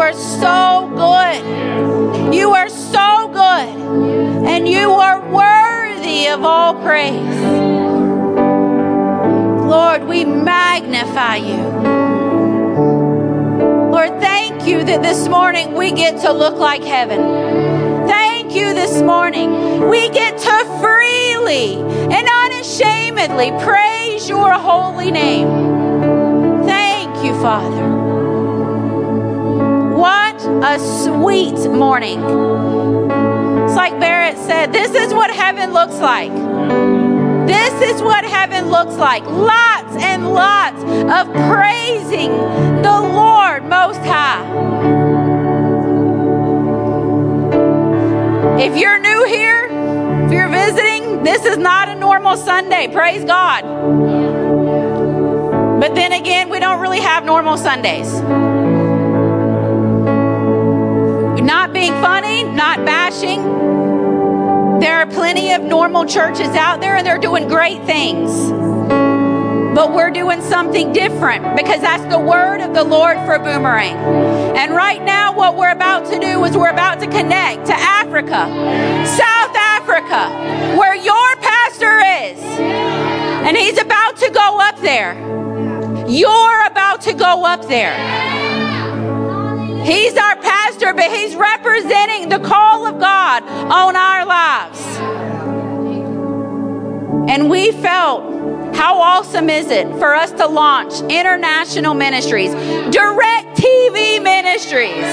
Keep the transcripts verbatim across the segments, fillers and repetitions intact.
are so good. You are so good. And you are worthy of all praise. Lord, we magnify you. Lord, thank you that this morning we get to look like heaven. Thank you this morning we get to freely and unashamedly praise your holy name. Thank you, Father. What a sweet morning. It's like Barrett said, this is what heaven looks like. This is what heaven looks like. Lots and lots of praising the Lord Most High. If you're new here, if you're visiting, this is not a normal Sunday. Praise God. But then again, we don't really have normal Sundays. Not being funny, not bashing. There are plenty of normal churches out there and they're doing great things. But we're doing something different because that's the word of the Lord for Boomerang. And right now what we're about to do is we're about to connect to Africa, South Africa, where your pastor is. And he's about to go up there. You're about to go up there. He's our pastor, but he's representing the call of God on our lives. And we felt, how awesome is it for us to launch international ministries, direct T V ministries?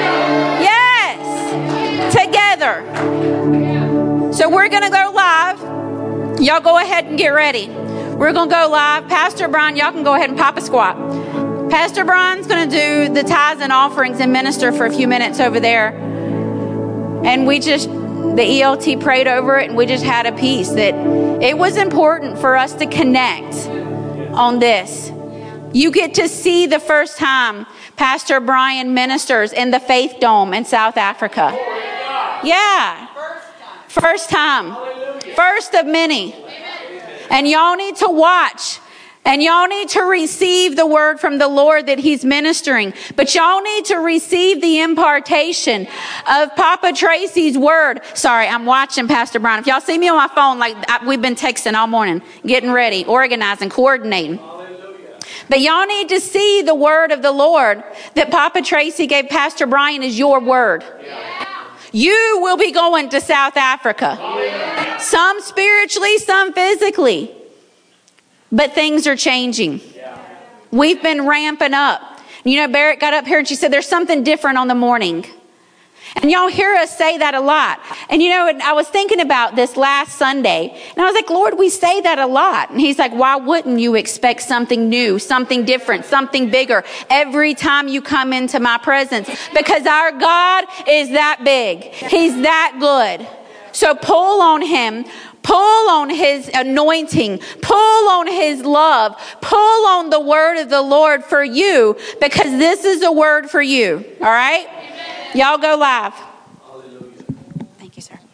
Yes, together. So we're going to go live. Y'all go ahead and get ready. We're going to go live. Pastor Brian, y'all can go ahead and pop a squat. Pastor Brian's going to do the tithes and offerings and minister for a few minutes over there. And we just, the E L T prayed over it, and we just had a piece that it was important for us to connect on this. You get to see the first time Pastor Brian ministers in the Faith Dome in South Africa. Yeah. First time. First of many. And y'all need to watch. And y'all need to receive the word from the Lord that he's ministering. But y'all need to receive the impartation of Papa Tracy's word. Sorry, I'm watching Pastor Brian. If y'all see me on my phone, like I, we've been texting all morning, getting ready, organizing, coordinating. Hallelujah. But y'all need to see the word of the Lord that Papa Tracy gave Pastor Brian is your word. Yeah. You will be going to South Africa. Hallelujah. Some spiritually, some physically. But things are changing. Yeah. We've been ramping up. You know, Barrett got up here and she said, there's something different on the morning. And y'all hear us say that a lot. And you know, I was thinking about this last Sunday. And I was like, Lord, we say that a lot. And he's like, why wouldn't you expect something new, something different, something bigger every time you come into my presence? Because our God is that big. He's that good. So pull on him. Pull on his anointing. Pull on his love. Pull on the word of the Lord for you, because this is a word for you. All right? Amen. Y'all go live. Hallelujah. Thank you, sir.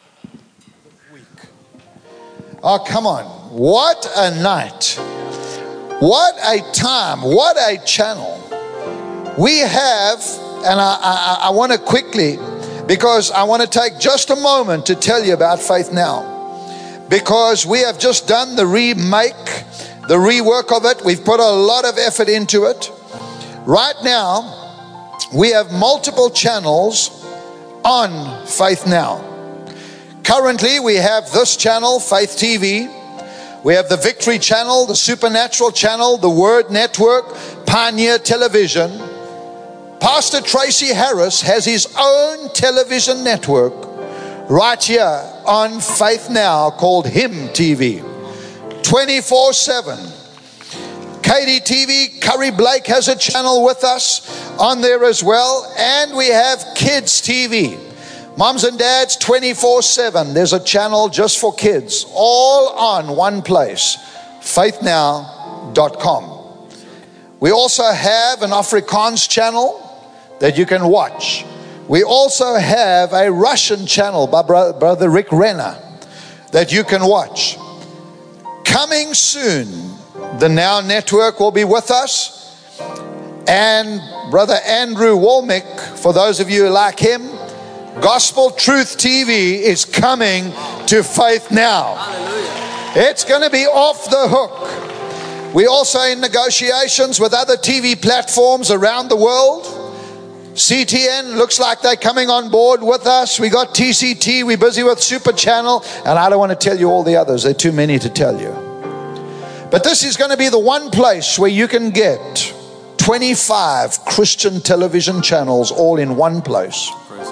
Oh, come on. What a night. What a time. What a channel. We have, and I, I, I want to quickly, because I want to take just a moment to tell you about Faith Now. Because we have just done the remake, the rework of it. We've put a lot of effort into it. Right now, we have multiple channels on Faith Now. Currently, we have this channel, Faith T V. We have the Victory Channel, the Supernatural Channel, the Word Network, Pioneer Television. Pastor Tracy Harris has his own television network right here on Faith Now called Him T V, twenty-four seven. K D T V, Curry Blake has a channel with us on there as well. And we have Kids T V. Moms and dads, twenty-four seven. There's a channel just for kids, all on one place, faith now dot com. We also have an Afrikaans channel that you can watch. We also have a Russian channel by Brother Rick Renner that you can watch. Coming soon, the Now Network will be with us. And Brother Andrew Woolmick for those of you who like him, Gospel Truth T V is coming to Faith Now. Hallelujah. It's going to be off the hook. We're also in negotiations with other T V platforms around the world. C T N looks like they're coming on board with us. We got T C T, we're busy with Super Channel, and I don't want to tell you all the others. There are too many to tell you. But this is going to be the one place where you can get twenty-five Christian television channels all in one place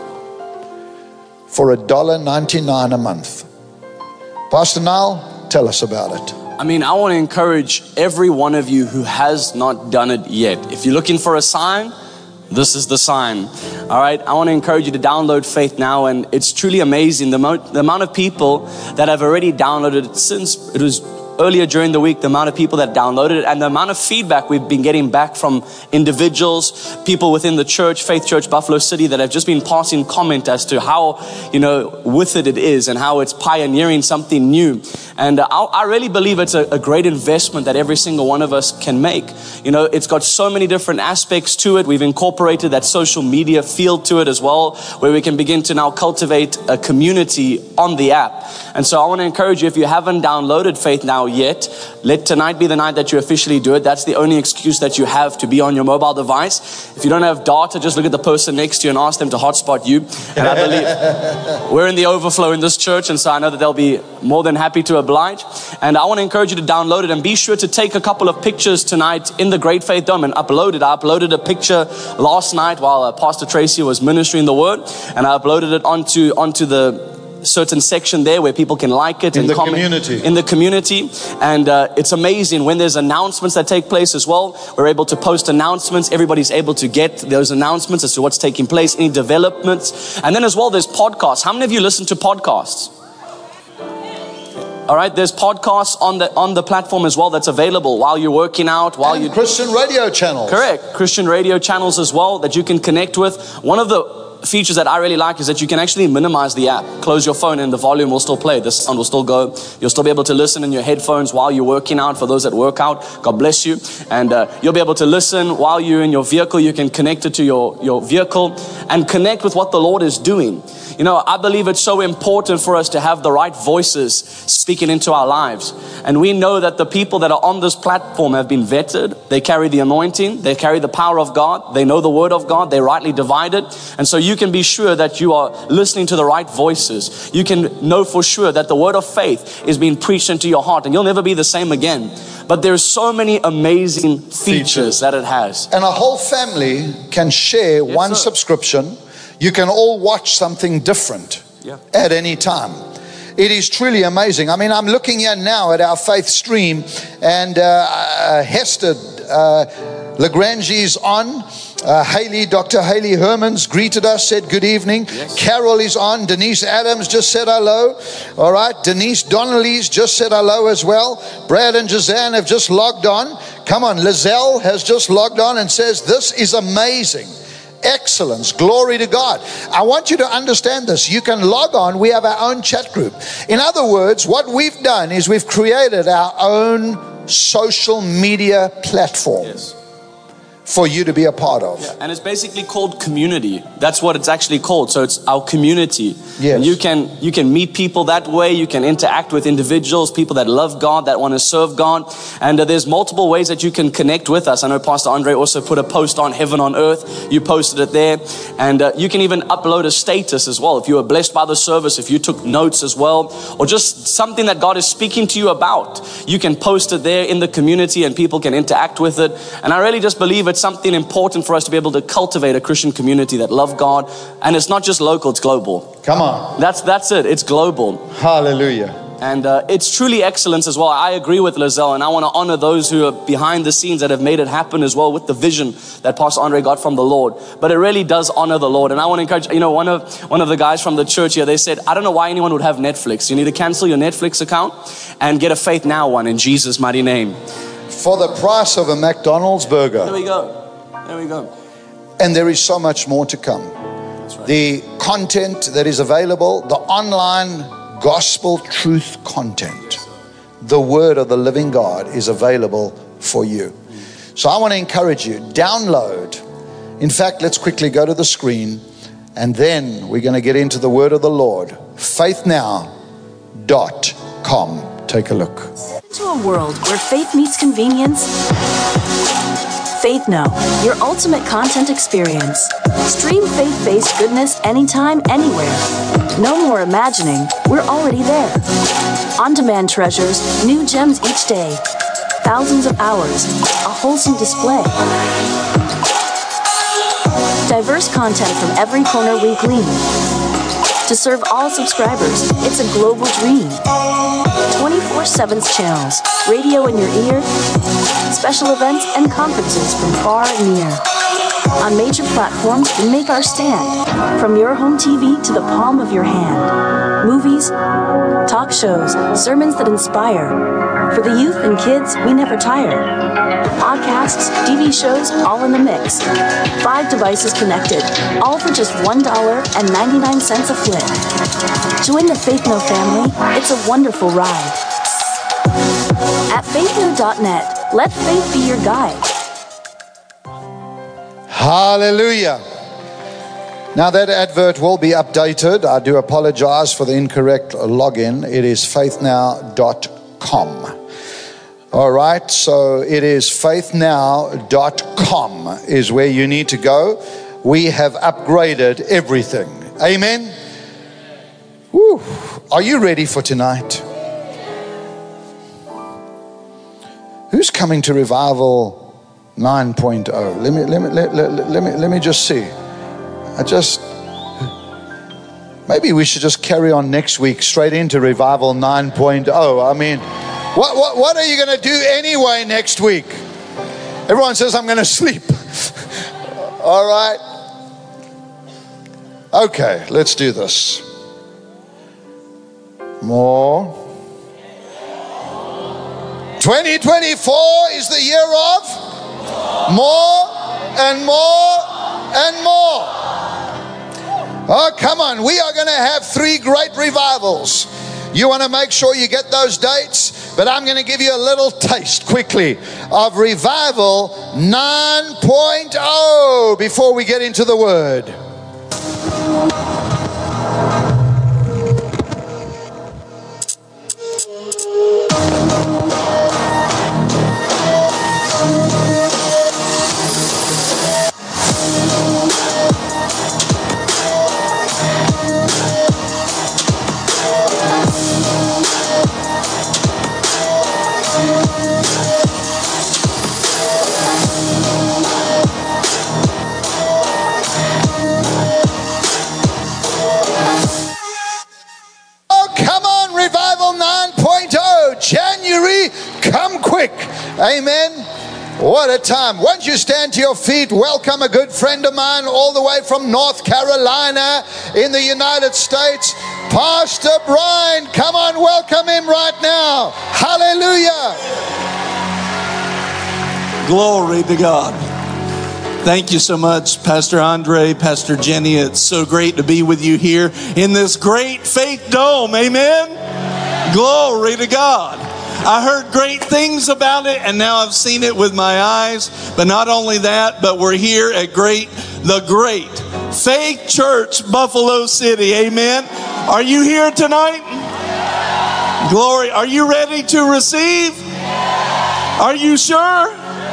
for one dollar ninety-nine a month. Pastor Niall, tell us about it. I mean, I want to encourage every one of you who has not done it yet. If you're looking for a sign, this is the sign. All right, I want to encourage you to download Faith Now, and it's truly amazing the, mo- the amount of people that have already downloaded it since it was earlier during the week, the amount of people that downloaded it and the amount of feedback we've been getting back from individuals, people within the church, Faith Church Buffalo City, that have just been passing comment as to how, you know, with it it is and how it's pioneering something new. And uh, I, I really believe it's a, a great investment that every single one of us can make. You know, it's got so many different aspects to it. We've incorporated that social media field to it as well, where we can begin to now cultivate a community on the app. And so I want to encourage you, if you haven't downloaded Faith Now yet, let tonight be the night that you officially do it. That's the only excuse that you have to be on your mobile device. If you don't have data, just look at the person next to you and ask them to hotspot you. And I believe we're in the overflow in this church, and so I know that they'll be more than happy to oblige. And I want to encourage you to download it and be sure to take a couple of pictures tonight in the Great Faith Dome and upload it. I uploaded a picture last night while uh, Pastor Tracy was ministering the word, and I uploaded it onto onto the certain section there where people can like it in and the comment community. in the community. And uh, it's amazing when there's announcements that take place as well. We're able to post announcements. Everybody's able to get those announcements as to what's taking place, any developments. And then as well, there's podcasts. How many of you listen to podcasts? All right, there's podcasts on the on the platform as well that's available while you're working out, while and you Christian radio channels. Correct, Christian radio channels as well that you can connect with. One of the features that I really like is that you can actually minimize the app. Close your phone and the volume will still play. The sound will still go. You'll still be able to listen in your headphones while you're working out. For those that work out, God bless you. And uh, you'll be able to listen while you're in your vehicle. You can connect it to your, your vehicle and connect with what the Lord is doing. You know, I believe it's so important for us to have the right voices speaking into our lives. And we know that the people that are on this platform have been vetted. They carry the anointing. They carry the power of God. They know the word of God. They rightly divide it. And so you can be sure that you are listening to the right voices. You can know for sure that the word of faith is being preached into your heart, and you'll never be the same again. But there's so many amazing features, features. that it has. And a whole family can share yes, one sir. subscription. You can all watch something different yeah. at any time. It is truly amazing. I mean, I'm looking here now at our faith stream, and uh, uh, Hester uh, Lagrange's on. Uh, Haley, Doctor Haley Hermans greeted us, said good evening. Yes. Carol is on. Denise Adams just said hello. All right. Denise Donnelly's just said hello as well. Brad and Jazanne have just logged on. Come on. Lizelle has just logged on and says, this is amazing. Excellence. Glory to God. I want you to understand this. You can log on. We have our own chat group. In other words, what we've done is we've created our own social media platform. Yes. For you to be a part of. Yeah, and it's basically called community. That's what it's actually called. So it's our community. Yes. And you can you can meet people that way. You can interact with individuals, people that love God, that want to serve God. And uh, there's multiple ways that you can connect with us. I know Pastor Andre also put a post on Heaven on Earth. You posted it there. And uh, you can even upload a status as well. If you were blessed by the service, if you took notes as well, or just something that God is speaking to you about, you can post it there in the community and people can interact with it. And I really just believe it's something important for us to be able to cultivate a Christian community that love God. And it's not just local, it's global. Come on. That's that's it. It's global. Hallelujah. And uh, it's truly excellence as well. I agree with Lizelle, and I want to honor those who are behind the scenes that have made it happen as well with the vision that Pastor Andre got from the Lord. But it really does honor the Lord. And I want to encourage, you know, one of one of the guys from the church here, they said, I don't know why anyone would have Netflix. You need to cancel your Netflix account and get a Faith Now one in Jesus' mighty name. For the price of a McDonald's burger. There we go. There we go. And there is so much more to come. That's right. The content that is available, the online gospel truth content, the word of the living God is available for you. So I want to encourage you, download. In fact, let's quickly go to the screen, and then we're going to get into the word of the Lord. faith now dot com. Take a look. To a world where faith meets convenience. Faith Now, your ultimate content experience. Stream faith-based goodness anytime, anywhere. No more imagining, we're already there. On-demand treasures, new gems each day. Thousands of hours, a wholesome display. Diverse content from every corner we glean. To serve all subscribers, it's a global dream. twenty-four seven channels, radio in your ear, special events and conferences from far and near. On major platforms, we make our stand. From your home T V to the palm of your hand. Movies, talk shows, sermons that inspire. For the youth and kids, we never tire. Podcasts, T V shows, all in the mix. Five devices connected, all for just one dollar and ninety-nine cents a flick. Join the Faith Now family. It's a wonderful ride. At faith now dot net, let faith be your guide. Hallelujah. Now that advert will be updated. I do apologize for the incorrect login. It is faith now dot com. All right, so it is faith now dot com is where you need to go. We have upgraded everything. Amen. Woo. Are you ready for tonight? Who's coming to Revival nine point oh? Let me let me let, let, let me let me just see. I just maybe we should just carry on next week straight into Revival nine point oh. I mean, what what what are you going to do anyway next week? Everyone says I'm going to sleep. All right. Okay, let's do this. More. twenty twenty-four is the year of more and more and more. Oh, come on. We are going to have three great revivals. You want to make sure you get those dates, but I'm going to give you a little taste quickly of Revival nine point oh before we get into the Word. Come quick. Amen. What a time. Won't you stand to your feet? Welcome a good friend of mine all the way from North Carolina in the United States, Pastor Brian. Come on, welcome him right now. Hallelujah. Glory to God. Thank you so much, Pastor Andre, Pastor Jenny. It's so great to be with you here in this great Faith Dome. Amen. Glory to God. I heard great things about it, and now I've seen it with my eyes. But not only that, but we're here at great, the great Faith Church, Buffalo City. Amen. Are you here tonight? Glory. Are you ready to receive? Are you sure?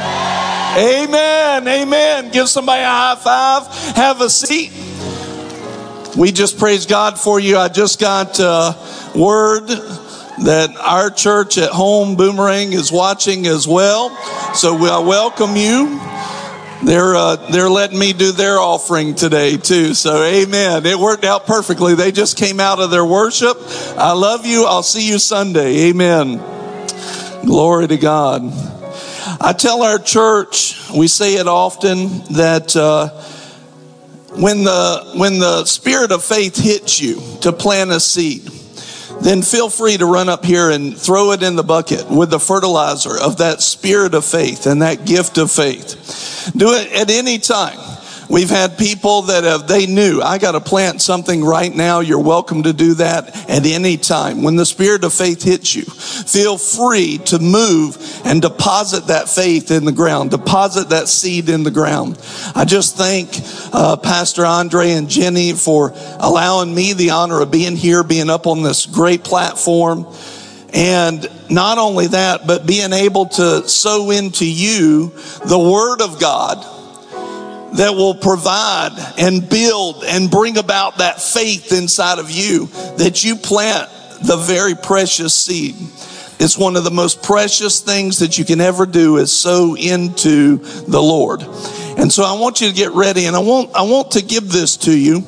Amen. Amen. Give somebody a high five. Have a seat. We just praise God for you. I just got uh, word that our church at home, Boomerang, is watching as well. So we I welcome you. They're uh, they're letting me do their offering today too. So amen. It worked out perfectly. They just came out of their worship. I love you. I'll see you Sunday. Amen. Glory to God. I tell our church, we say it often, that uh, when the when the spirit of faith hits you to plant a seed, then feel free to run up here and throw it in the bucket with the fertilizer of that spirit of faith and that gift of faith. Do it at any time. We've had people that have, they knew, I got to plant something right now. You're welcome to do that at any time. When the spirit of faith hits you, feel free to move and deposit that faith in the ground, deposit that seed in the ground. I just thank uh, Pastor Andre and Jenny for allowing me the honor of being here, being up on this great platform. And not only that, but being able to sow into you the word of God that will provide and build and bring about that faith inside of you, that you plant the very precious seed. It's one of the most precious things that you can ever do is sow into the Lord. And so I want you to get ready, and I want I want to give this to you.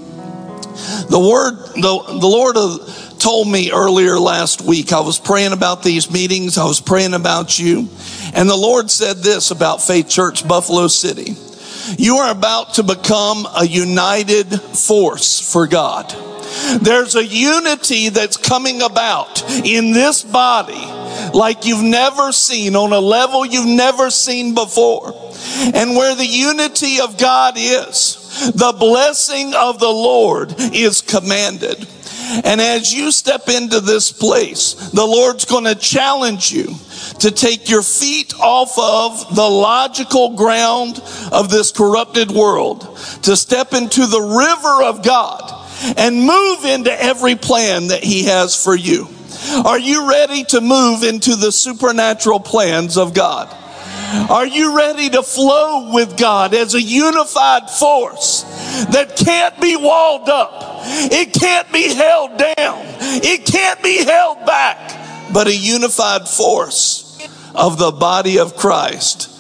The word, the, the Lord told me earlier last week, I was praying about these meetings, I was praying about you, and the Lord said this about Faith Church Buffalo City. You are about to become a united force for God. There's a unity that's coming about in this body like you've never seen, on a level you've never seen before. And where the unity of God is, the blessing of the Lord is commanded. And as you step into this place, the Lord's going to challenge you to take your feet off of the logical ground of this corrupted world, to step into the river of God and move into every plan that He has for you. Are you ready to move into the supernatural plans of God? Are you ready to flow with God as a unified force that can't be walled up? It can't be held down. It can't be held back, but a unified force of the body of Christ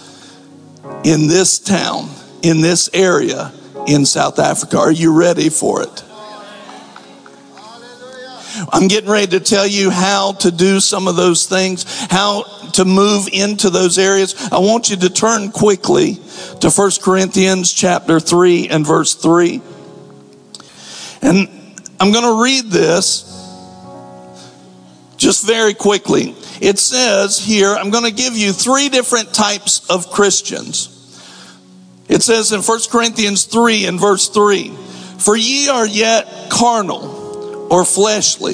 in this town, in this area, in South Africa. Are you ready for it? I'm getting ready to tell you how to do some of those things, how to move into those areas. I want you to turn quickly to First Corinthians chapter three and verse three. And I'm going to read this just very quickly. It says here, I'm going to give you three different types of Christians. It says in First Corinthians three and verse three, for ye are yet carnal or fleshly.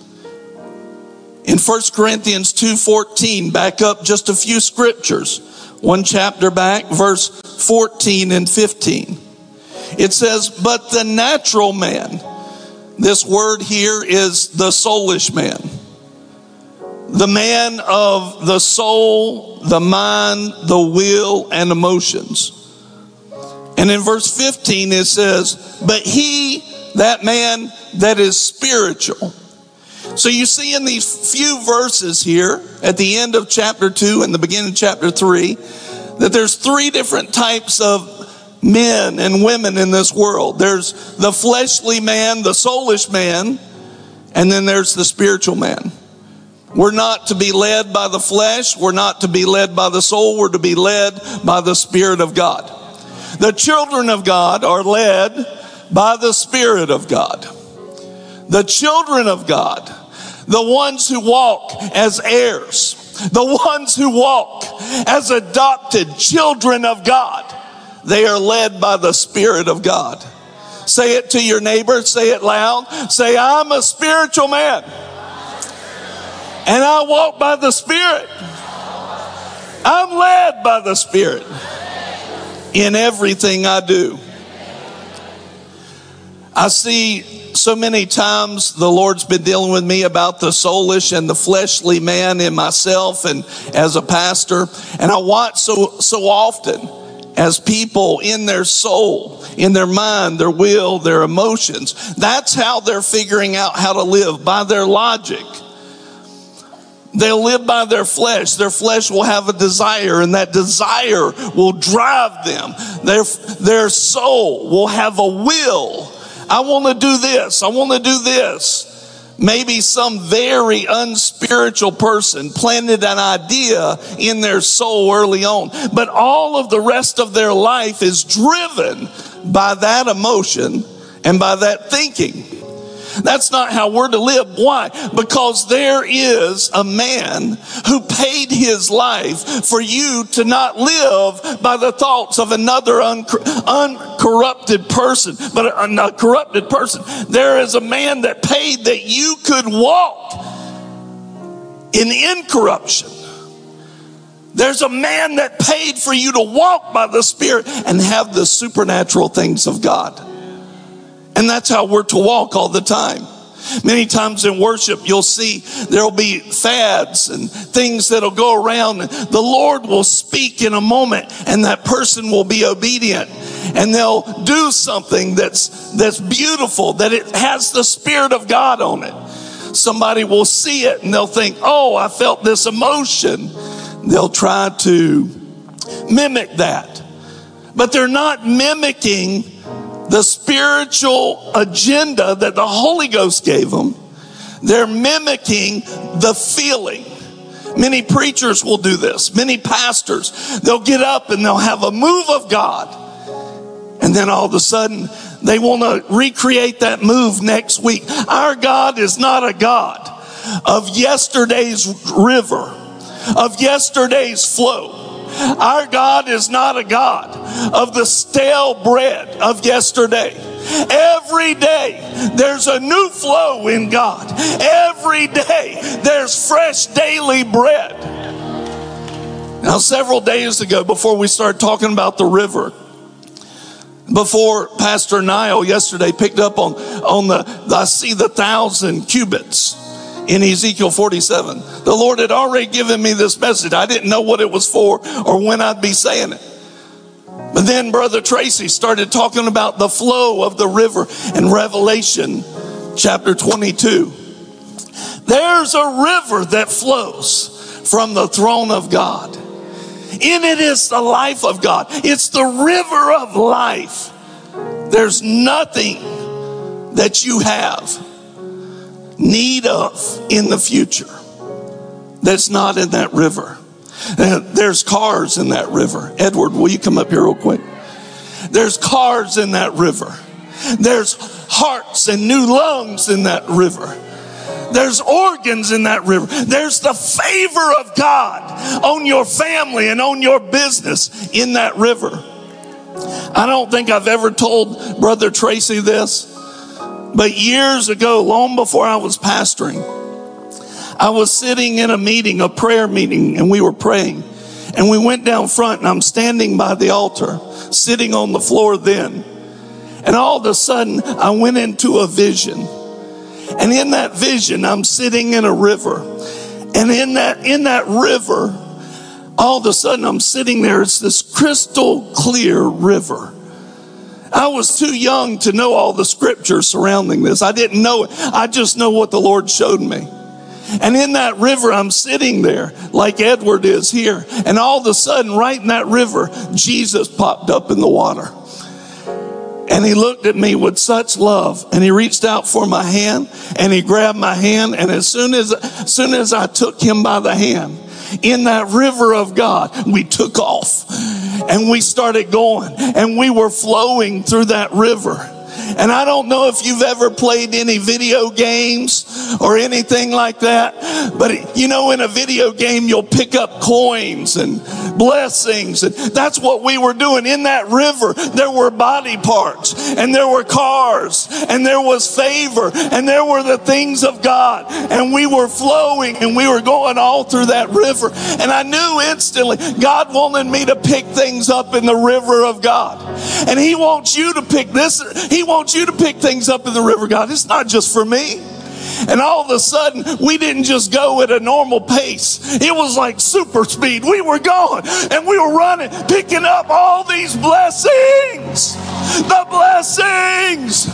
In First Corinthians two fourteen, back up just a few scriptures, one chapter back, verse fourteen and fifteen. It says, but the natural man, this word here is the soulish man. The man of the soul, the mind, the will, and emotions. And in verse fifteen it says, but he, that man that is spiritual. So you see in these few verses here, at the end of chapter two and the beginning of chapter three, that there's three different types of men and women in this world. There's the fleshly man, the soulish man, and then there's the spiritual man. We're not to be led by the flesh. We're not to be led by the soul. We're to be led by the Spirit of God. The children of God are led by the Spirit of God. The children of God, the ones who walk as heirs, the ones who walk as adopted children of God, they are led by the Spirit of God. Say it to your neighbor. Say it loud. Say, I'm a spiritual man. And I walk by the Spirit. I'm led by the Spirit in everything I do. I see so many times the Lord's been dealing with me about the soulish and the fleshly man in myself and as a pastor. And I watch so, so often as people in their soul, in their mind, their will, their emotions, that's how they're figuring out how to live, by their logic. They'll live by their flesh. Their flesh will have a desire, and that desire will drive them. Their, their soul will have a will. I want to do this. I want to do this. Maybe some very unspiritual person planted an idea in their soul early on, but all of the rest of their life is driven by that emotion and by that thinking. That's not how we're to live. Why? Because there is a man who paid his life for you to not live by the thoughts of another uncorrupted corrupted person, but a, a corrupted person. There is a man that paid that you could walk in incorruption. There's a man that paid for you to walk by the Spirit and have the supernatural things of God. And that's how we're to walk all the time. Many times in worship, you'll see there'll be fads and things that'll go around. The Lord will speak in a moment and that person will be obedient. And they'll do something that's, that's beautiful, that it has the Spirit of God on it. Somebody will see it and they'll think, oh, I felt this emotion. They'll try to mimic that. But they're not mimicking the spiritual agenda that the Holy Ghost gave them. They're mimicking the feeling. Many preachers will do this. Many pastors, they'll get up and they'll have a move of God. And then all of a sudden, they want to recreate that move next week. Our God is not a God of yesterday's river, of yesterday's flow. Our God is not a God of the stale bread of yesterday. Every day there's a new flow in God. Every day there's fresh daily bread. Now, several days ago, before we started talking about the river, before Pastor Niall yesterday picked up on, on the, I see the thousand cubits in Ezekiel forty-seven. The Lord had already given me this message. I didn't know what it was for or when I'd be saying it. But then Brother Tracy started talking about the flow of the river in Revelation chapter twenty-two. There's a river that flows from the throne of God. In it is the life of God. It's the river of life. There's nothing that you have need of in the future that's not in that river. There's cars in that river. Edward, will you come up here real quick? There's cars in that river. There's hearts and new lungs in that river. There's organs in that river. There's the favor of God on your family and on your business in that river. I don't think I've ever told Brother Tracy this, but years ago, long before I was pastoring, I was sitting in a meeting, a prayer meeting, and we were praying. And we went down front, and I'm standing by the altar, sitting on the floor then. And all of a sudden, I went into a vision. And in that vision, I'm sitting in a river. And in that, in that river, all of a sudden, I'm sitting there. It's this crystal clear river. I was too young to know all the scriptures surrounding this. I didn't know it. I just know what the Lord showed me. And in that river, I'm sitting there like Edward is here. And all of a sudden, right in that river, Jesus popped up in the water. And he looked at me with such love, and he reached out for my hand, and he grabbed my hand. And as soon as, as soon as I took him by the hand, in that river of God, we took off and we started going, and we were flowing through that river. And I don't know if you've ever played any video games or anything like that, but you know, in a video game, you'll pick up coins and blessings. And that's what we were doing in that river. There were body parts, and there were cars, and there was favor, and there were the things of God. And we were flowing, and we were going all through that river. And I knew instantly God wanted me to pick things up in the river of God. And he wants you to pick this. He wants you to pick things up in the river, God. It's not just for me. And all of a sudden, we didn't just go at a normal pace. It was like super speed. We were going and we were running, picking up all these blessings. The blessings.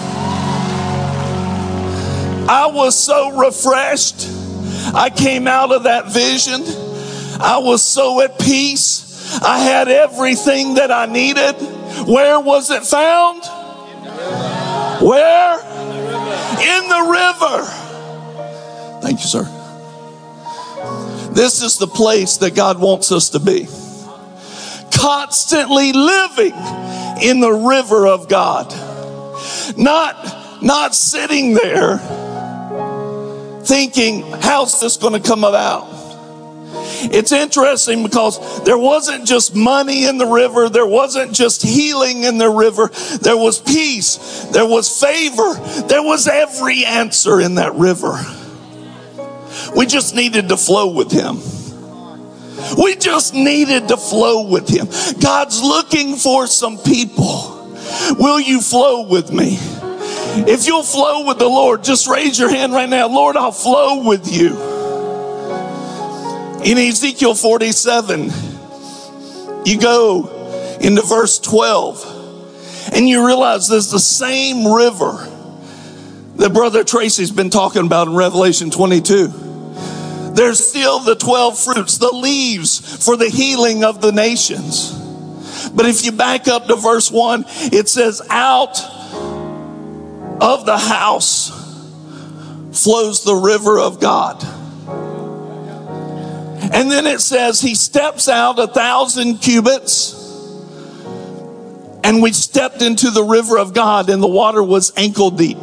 I was so refreshed. I came out of that vision. I was so at peace. I had everything that I needed. Where was it found? Where? In the river. Thank you, sir. This is the place that God wants us to be. Constantly living in the river of God. Not, not sitting there thinking, how's this going to come about? It's interesting because there wasn't just money in the river. There wasn't just healing in the river. There was peace. There was favor. There was every answer in that river. We just needed to flow with him. We just needed to flow with him. God's looking for some people. Will you flow with me? If you'll flow with the Lord, just raise your hand right now. Lord, I'll flow with you. In Ezekiel forty-seven, you go into verse twelve, and you realize there's the same river that Brother Tracy's been talking about in Revelation twenty-two. There's still the twelve fruits, the leaves for the healing of the nations. But if you back up to verse one, it says, out of the house flows the river of God. And then it says he steps out a thousand cubits, and we stepped into the river of God, and the water was ankle deep.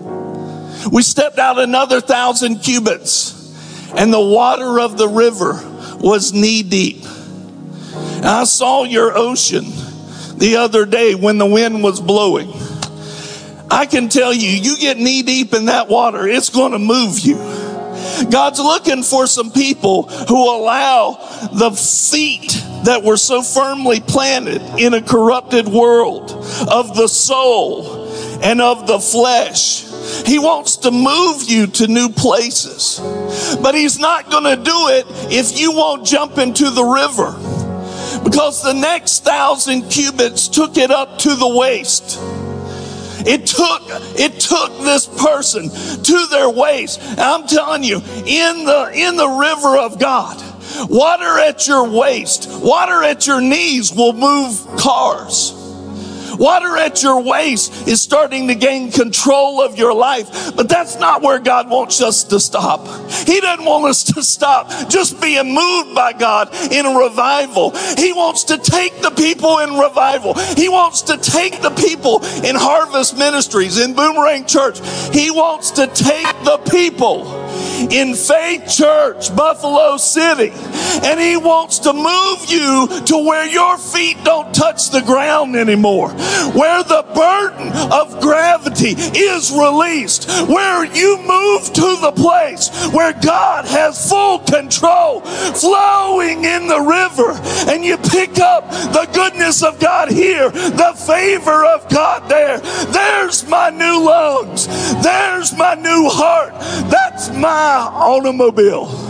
We stepped out another thousand cubits, and the water of the river was knee deep. And I saw your ocean the other day when the wind was blowing. I can tell you, you get knee deep in that water, it's going to move you. God's looking for some people who allow the feet that were so firmly planted in a corrupted world of the soul and of the flesh. He wants to move you to new places, but he's not going to do it if you won't jump into the river, because the next thousand cubits took it up to the waist. It took, it took this person to their waist. And I'm telling you, in the, in the river of God, water at your waist, water at your knees will move cars. Water at your waist is starting to gain control of your life. But that's not where God wants us to stop. He doesn't want us to stop just being moved by God in a revival. He wants to take the people in revival. He wants to take the people in Harvest Ministries, in Boomerang Church. He wants to take the people in Faith Church, Buffalo City. And he wants to move you to where your feet don't touch the ground anymore, where the burden of gravity is released, where you move to the place where God has full control, flowing in the river, and you pick up the goodness of God here, the favor of God there. There's my new lungs. There's my new heart. That's my automobile.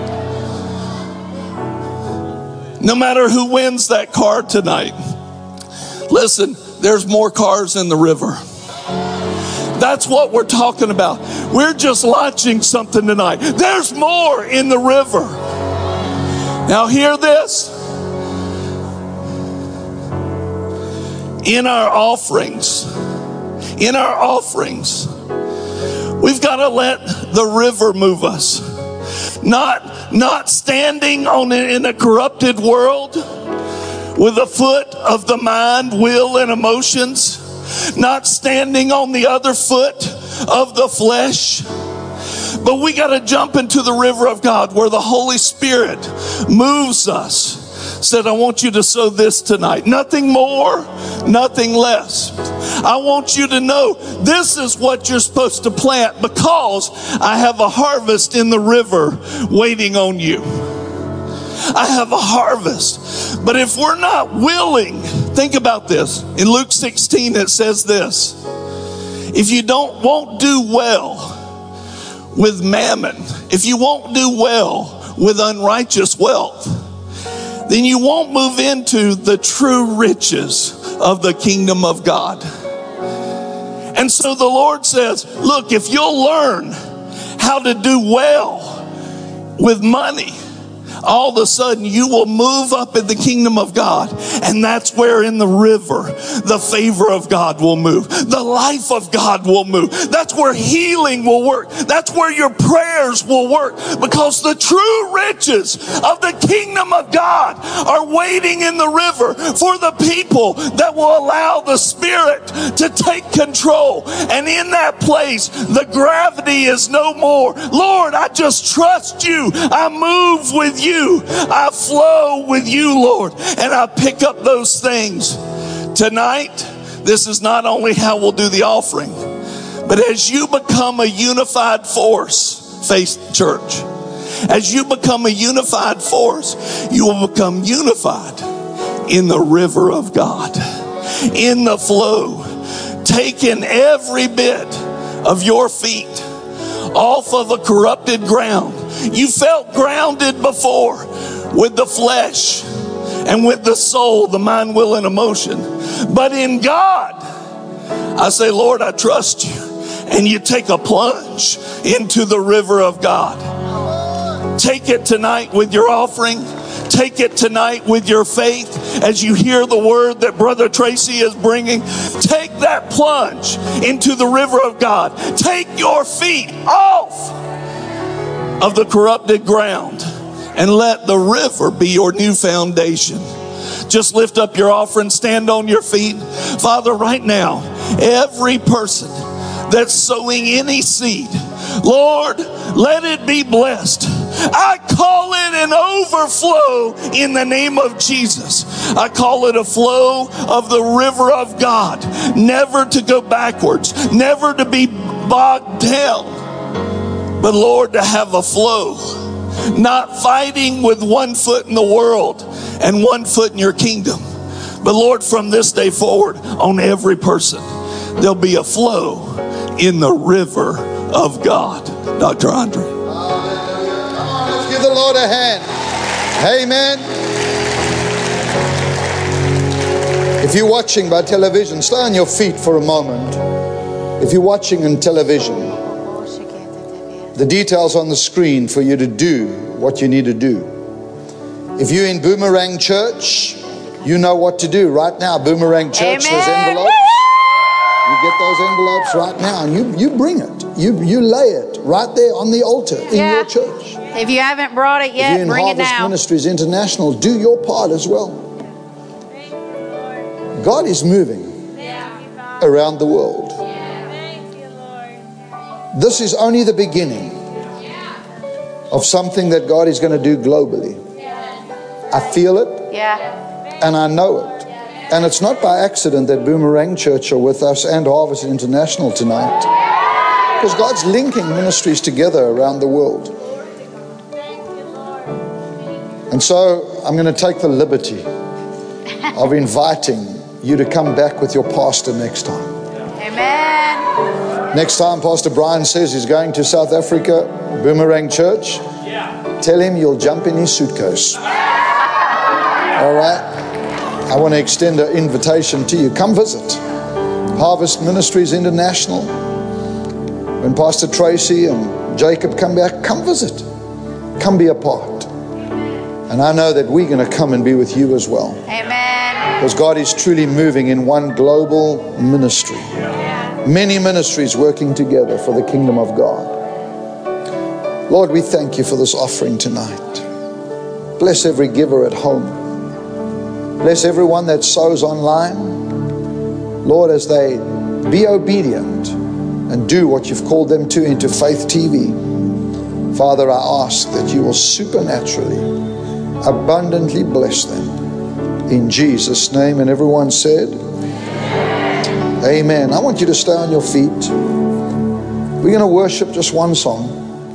No matter who wins that car tonight, listen, there's more cars in the river. That's what we're talking about. We're just launching something tonight. There's more in the river. Now hear this. In our offerings, in our offerings, we've got to let the river move us. Not, not standing on in a corrupted world with a foot of the mind, will, and emotions. Not standing on the other foot of the flesh. But we got to jump into the river of God where the Holy Spirit moves us. Said, I want you to sow this tonight. Nothing more, nothing less. I want you to know this is what you're supposed to plant, because I have a harvest in the river waiting on you. I have a harvest. But if we're not willing, think about this. In Luke sixteen, it says this. If you don't won't do well with mammon, if you won't do well with unrighteous wealth, then you won't move into the true riches of the kingdom of God. And so the Lord says, look, if you'll learn how to do well with money, all of a sudden you will move up in the kingdom of God. And that's where in the river, the favor of God will move. The life of God will move. That's where healing will work. That's where your prayers will work. Because the true riches of the kingdom of God are waiting in the river for the people that will allow the Spirit to take control. And in that place, the gravity is no more. Lord, I just trust you. I move with you. you. I flow with you, Lord. And I pick up those things. Tonight, this is not only how we'll do the offering, but as you become a unified force, Faith Church, as you become a unified force, you will become unified in the river of God, in the flow, taking every bit of your feet off of a corrupted ground. You felt grounded before with the flesh and with the soul, the mind, will, and emotion. But in God, I say, Lord, I trust you. And you take a plunge into the river of God. Take it tonight with your offering. Take it tonight with your faith as you hear the word that Brother Tracy is bringing. Take that plunge into the river of God. Take your feet off of the corrupted ground and let the river be your new foundation. Just lift up your offering, stand on your feet. Father, right now, every person that's sowing any seed, Lord, let it be blessed. I call it an overflow in the name of Jesus. I call it a flow of the river of God, never to go backwards, never to be bogged down, but Lord, to have a flow, not fighting with one foot in the world and one foot in your kingdom. But Lord, from this day forward, on every person, there'll be a flow in the river of God. Doctor Andre. Let's give the Lord a hand. Amen. If you're watching by television, stay on your feet for a moment. If you're watching on television, the details on the screen for you to do what you need to do. If you're in Boomerang Church, you know what to do right now. Boomerang Church, Amen. there's envelopes. You get those envelopes right now and you, you bring it. You you lay it right there on the altar in Yeah. your church. If you haven't brought it If yet, you're in bring it Harvest now. Ministries International, do your part as well. God is moving around the world. This is only the beginning of something that God is going to do globally. I feel it Yeah. and I know it. And it's not by accident that Boomerang Church are with us and Harvest International tonight. Because God's linking ministries together around the world. And so I'm going to take the liberty of inviting you to come back with your pastor next time. Amen. Next time Pastor Brian says he's going to South Africa, Boomerang Church, tell him you'll jump in his suitcase. All right? I want to extend an invitation to you. Come visit Harvest Ministries International. When Pastor Tracy and Jacob come back, come visit. Come be a part. And I know that we're going to come and be with you as well. Amen. Because God is truly moving in one global ministry. Many ministries working together for the kingdom of God. Lord, we thank you for this offering tonight. Bless every giver at home. Bless everyone that sows online. Lord, as they be obedient and do what you've called them to into Faith T V. Father, I ask that you will supernaturally, abundantly bless them. In Jesus' name. And everyone said, Amen. I want you to stay on your feet. We're going to worship just one song.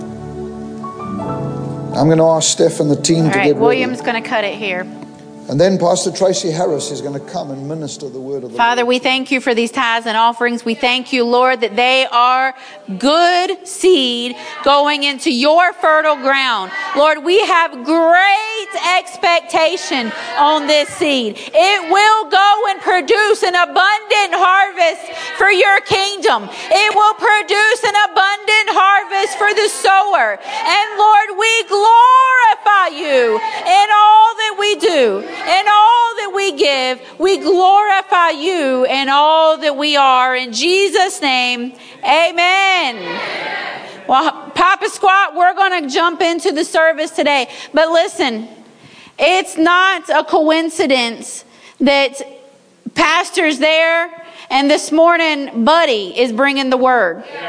I'm going to ask Steph and the team All to right, get ready. William's going to cut it here. And then Pastor Tracy Harris is going to come and minister the word of the Father, Lord. we thank you for these tithes and offerings. We thank you, Lord, that they are good seed going into your fertile ground. Lord, we have great expectation on this seed. It will go and produce an abundant harvest for your kingdom. It will produce an abundant harvest for the sower. And Lord, we glorify you in all that we do. In all that we give, we glorify you in all that we are. In Jesus' name, amen. Well, Papa Squat, we're going to jump into the service today. But listen, it's not a coincidence that Pastor's there and this morning Buddy is bringing the word.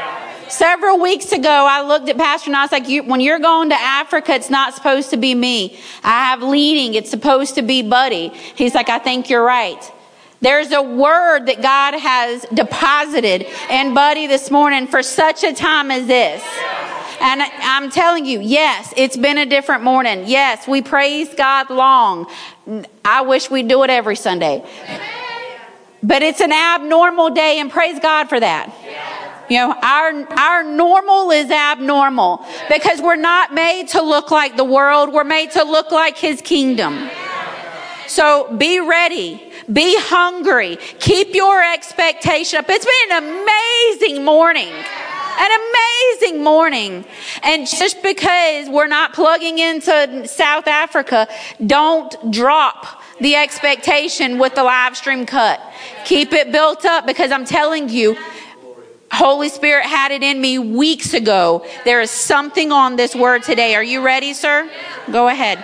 Several weeks ago, I looked at Pastor and I was like, you, when you're going to Africa, it's not supposed to be me. I have leading. It's supposed to be Buddy. He's like, I think you're right. There's a word that God has deposited in Buddy this morning for such a time as this. And I'm telling you, yes, it's been a different morning. Yes, we praise God long. I wish we'd do it every Sunday. But it's an abnormal day, and praise God for that. You know, our our normal is abnormal because we're not made to look like the world. We're made to look like His kingdom. So be ready. Be hungry. Keep your expectation up. It's been an amazing morning. An amazing morning. And just because we're not plugging into South Africa, don't drop the expectation with the live stream cut. Keep it built up, because I'm telling you, Holy Spirit had it in me weeks ago. There is something on this word today. Are you ready, sir? Go ahead.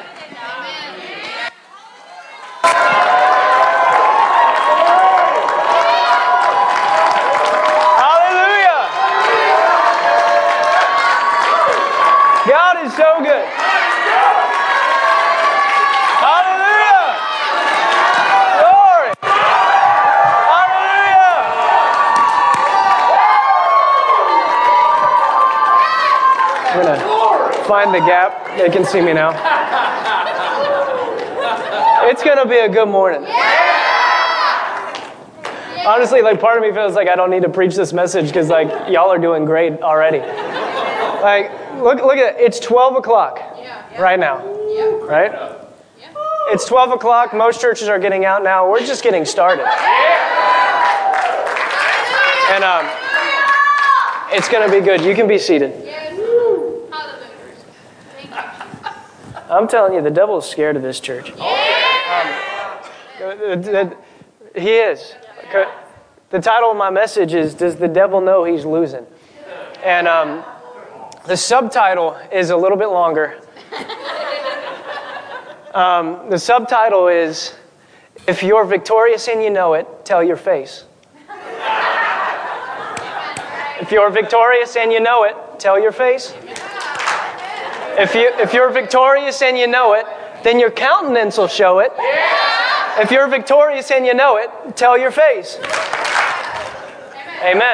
Hallelujah. God is so good. Hallelujah. Glory. I'm going to find the gap. They can see me now. It's going to be a good morning. Honestly, like, part of me feels like I don't need to preach this message because, like, y'all are doing great already. Like, look, look at it. It's twelve o'clock right now, right? It's twelve o'clock. Most churches are getting out now. We're just getting started. And um, it's going to be good. You can be seated. I'm telling you, the devil is scared of this church. Um, he is. The title of my message is, Does the Devil Know He's Losing? And um, the subtitle is a little bit longer. Um, the subtitle is, If You're Victorious and You Know It, Tell Your Face. If you're victorious and you know it, tell your face. If, you, if you're victorious and you know it, then your countenance will show it. If you're victorious and you know it, tell your face. Amen.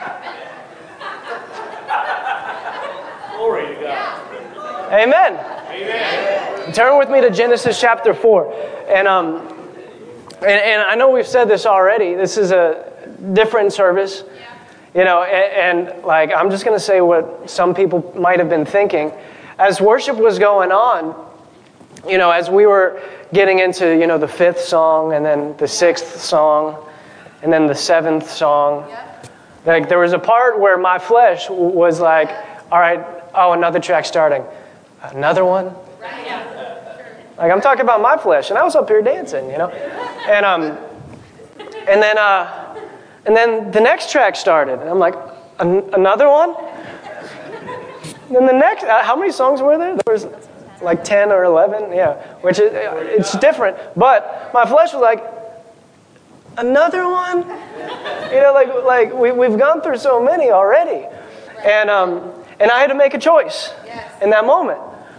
Glory to God. Amen. Amen. Turn with me to Genesis chapter four. And, um, and, and I know we've said this already. This is a different service. You know, and, and like, I'm just going to say what some people might have been thinking. As worship was going on, you know, as we were getting into, you know, the fifth song and then the sixth song and then the seventh song, yep. Like, there was a part where my flesh was like, all right, oh, another track starting. Another one? Right. Yeah. Like, I'm talking about my flesh, and I was up here dancing, you know? And, um, and then, uh, And then the next track started, and I'm like, An- another one? And then the next, uh, how many songs were there? There was like ten or eleven, yeah, which is, it's different. But my flesh was like, another one? You know, like like we, we've gone through so many already. And, um, and I had to make a choice in that moment.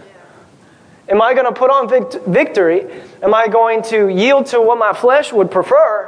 Am I going to put on vict- victory? Am I going to yield to what my flesh would prefer?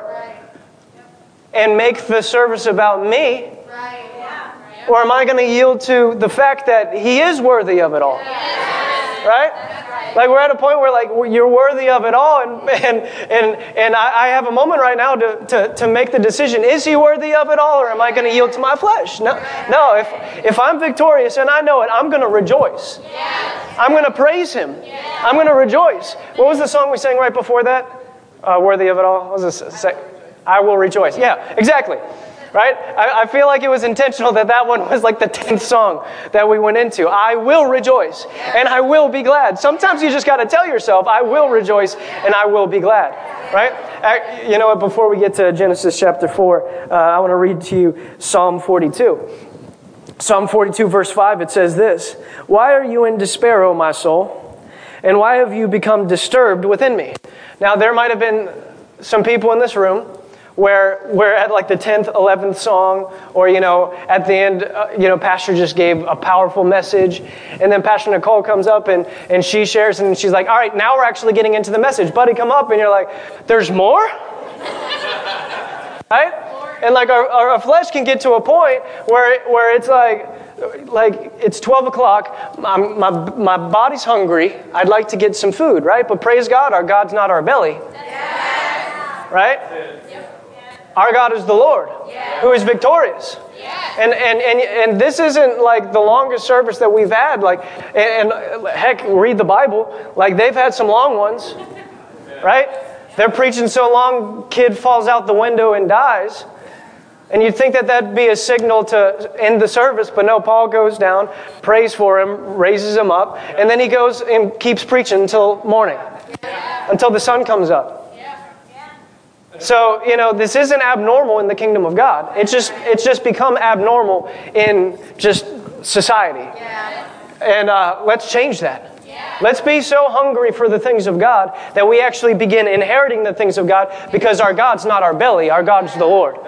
And make the service about me? Right. Yeah. Or am I going to yield to the fact that He is worthy of it all? Yes. Right? Right? Like, we're at a point where, like, you're worthy of it all, and and and, and I, I have a moment right now to, to, to make the decision. Is He worthy of it all, or am I going to yield to my flesh? No, no. If if I'm victorious and I know it, I'm going to rejoice. Yes. I'm going to praise Him. Yes. I'm going to rejoice. What was the song we sang right before that? Uh, worthy of it all? What was this? I will rejoice. Yeah, exactly. Right? I, I feel like it was intentional that that one was like the tenth song that we went into. I will rejoice and I will be glad. Sometimes you just got to tell yourself, I will rejoice and I will be glad. Right? I, you know what? Before we get to Genesis chapter four, uh, I want to read to you Psalm forty-two. Psalm forty-two verse five, it says this, Why are you in despair, O my soul? And why have you become disturbed within me? Now, there might have been some people in this room where we're at like the tenth, eleventh song, or, you know, at the end, uh, you know, Pastor just gave a powerful message, and then Pastor Nicole comes up and, and she shares, and she's like, all right, now we're actually getting into the message. Buddy, come up, and you're like, there's more? Right? And like our, our flesh can get to a point where where it's like, like it's twelve o'clock, I'm, my, my body's hungry, I'd like to get some food, right? But praise God, our God's not our belly. Right? Our God is the Lord, who is victorious. And, and and and this isn't like the longest service that we've had. Like, and, and heck, read the Bible. Like, they've had some long ones, right? They're preaching so long, kid falls out the window and dies. And you'd think that that'd be a signal to end the service, but no, Paul goes down, prays for him, raises him up, and then he goes and keeps preaching until morning, until the sun comes up. So, you know, this isn't abnormal in the kingdom of God. It's just it's just become abnormal in just society. And uh, let's change that. Let's be so hungry for the things of God that we actually begin inheriting the things of God, because our God's not our belly, our God's the Lord.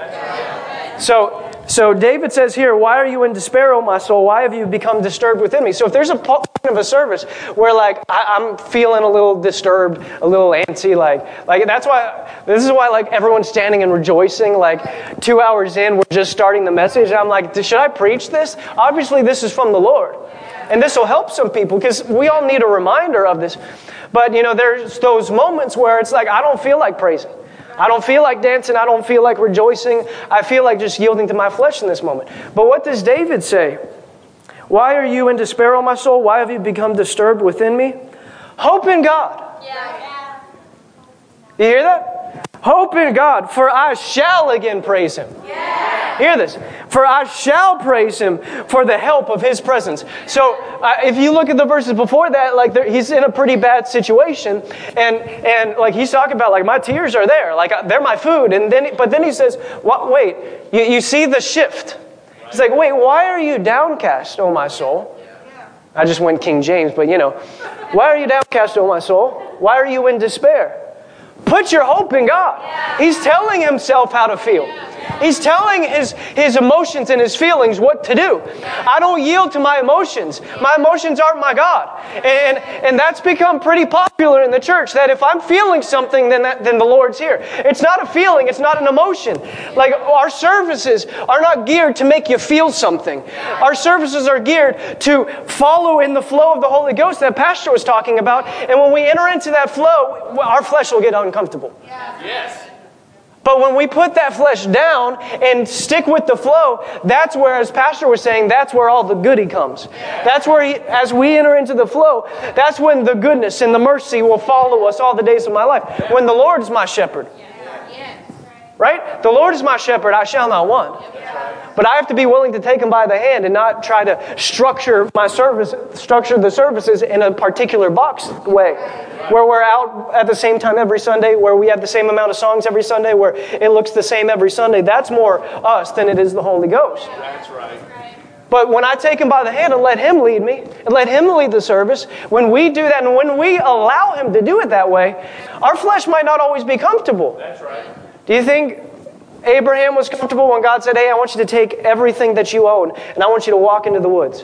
So, so David says here, why are you in despair, O my soul? Why have you become disturbed within me? So if there's a point of a service where like I, I'm feeling a little disturbed, a little antsy, like like that's why this is why like everyone's standing and rejoicing. Like two hours in, we're just starting the message. And I'm like, should I preach this? Obviously, this is from the Lord. And this will help some people, because we all need a reminder of this. But, you know, there's those moments where it's like, I don't feel like praising. I don't feel like dancing. I don't feel like rejoicing. I feel like just yielding to my flesh in this moment. But what does David say? Why are you in despair, O my soul? Why have you become disturbed within me? Hope in God. Yeah. You hear that? Hope in God, for I shall again praise Him. Yeah. Hear this. For I shall praise Him for the help of His presence. So uh, if you look at the verses before that, like he's in a pretty bad situation, and and like he's talking about like my tears are there, like they're my food, and then but then he says, what? Wait, you, you see the shift. He's like, wait, why are you downcast, O my soul? I just went King James, but you know, why are you downcast, O my soul? Why are you in despair? Put your hope in God. He's telling himself how to feel. He's telling his, his emotions and his feelings what to do. I don't yield to my emotions. My emotions aren't my God. And, and that's become pretty popular in the church, that if I'm feeling something, then, that, then the Lord's here. It's not a feeling. It's not an emotion. Like, our services are not geared to make you feel something. Our services are geared to follow in the flow of the Holy Ghost that Pastor was talking about. And when we enter into that flow, our flesh will get uncomfortable. Yes. But when we put that flesh down and stick with the flow, that's where, as Pastor was saying, that's where all the goodie comes. That's where, he, as we enter into the flow, that's when the goodness and the mercy will follow us all the days of my life. When the Lord is my shepherd. Right? The Lord is my shepherd, I shall not want. But I have to be willing to take Him by the hand and not try to structure my service, structure the services in a particular box way. Where we're out at the same time every Sunday, where we have the same amount of songs every Sunday, where it looks the same every Sunday. That's more us than it is the Holy Ghost. That's right. But when I take Him by the hand and let Him lead me, and let Him lead the service, when we do that and when we allow Him to do it that way, our flesh might not always be comfortable. That's right. Do you think Abraham was comfortable when God said, hey, I want you to take everything that you own and I want you to walk into the woods?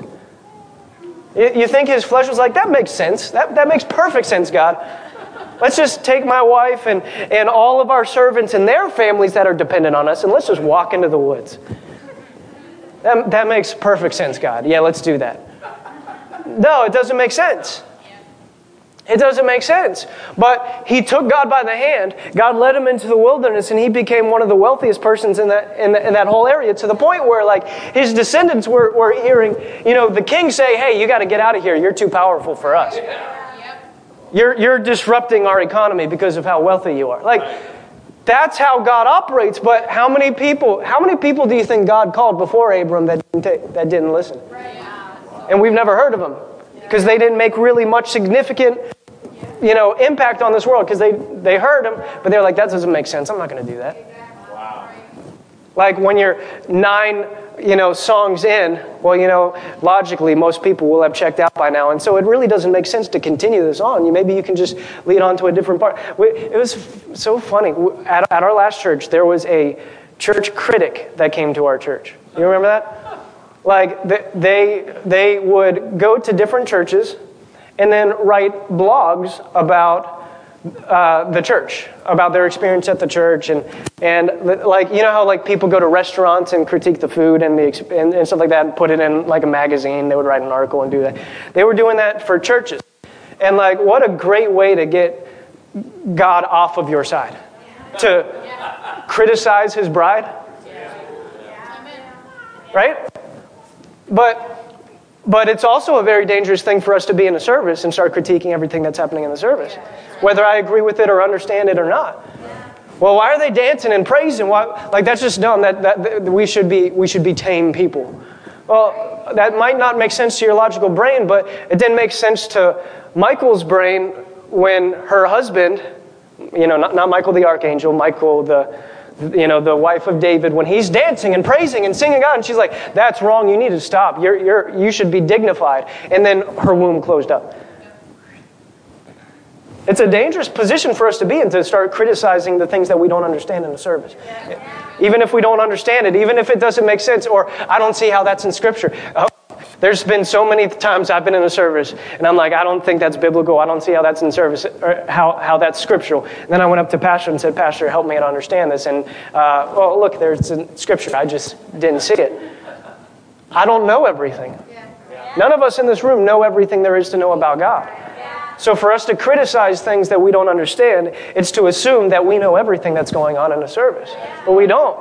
You think his flesh was like, that makes sense. That, that makes perfect sense, God. Let's just take my wife and, and all of our servants and their families that are dependent on us, and let's just walk into the woods. That, that makes perfect sense, God. Yeah, let's do that. No, it doesn't make sense. It doesn't make sense. But he took God by the hand. God led him into the wilderness, and he became one of the wealthiest persons in that in, the, in that whole area, to the point where like his descendants were, were hearing, you know, the king say, hey, you got to get out of here. You're too powerful for us. You're, you're disrupting our economy because of how wealthy you are. Like, that's how God operates. But how many people, how many people do you think God called before Abram that didn't, take, that didn't listen? And we've never heard of them. Because they didn't make really much significant, you know, impact on this world. Because they, they heard him, but they're like, that doesn't make sense. I'm not going to do that. Wow. Like when you're nine, you know, songs in, well, you know, logically, most people will have checked out by now. And so it really doesn't make sense to continue this on. You, maybe you can just lead on to a different part. It was so funny. At, at our last church, there was a church critic that came to our church. You remember that? Like, they, they would go to different churches and then write blogs about Uh, the church, about their experience at the church, and and like, you know how like people go to restaurants and critique the food and the and, and stuff like that, and put it in like a magazine. They would write an article and do that. They were doing that for churches, and like, what a great way to get God off of your side, to criticize His bride, right? But. But it's also a very dangerous thing for us to be in a service and start critiquing everything that's happening in the service, whether I agree with it or understand it or not. Well, why are they dancing and praising? Why, like, that's just dumb. That, that, that we should be we should be tame people. Well, that might not make sense to your logical brain, but it didn't make sense to Michael's brain when her husband, you know, not, not Michael the archangel, Michael the you know, the wife of David, when he's dancing and praising and singing God, and she's like, that's wrong, you need to stop. You're, you're, you should be dignified. And then her womb closed up. It's a dangerous position for us to be in, to start criticizing the things that we don't understand in the service. Even if we don't understand it, even if it doesn't make sense, or I don't see how that's in Scripture. Oh, there's been so many times I've been in a service, and I'm like, I don't think that's biblical. I don't see how that's in service, or how, how that's scriptural. And then I went up to Pastor and said, Pastor, help me to understand this. And, uh, well, look, there's in Scripture. I just didn't see it. I don't know everything. None of us in this room know everything there is to know about God. So for us to criticize things that we don't understand, it's to assume that we know everything that's going on in a service. But we don't.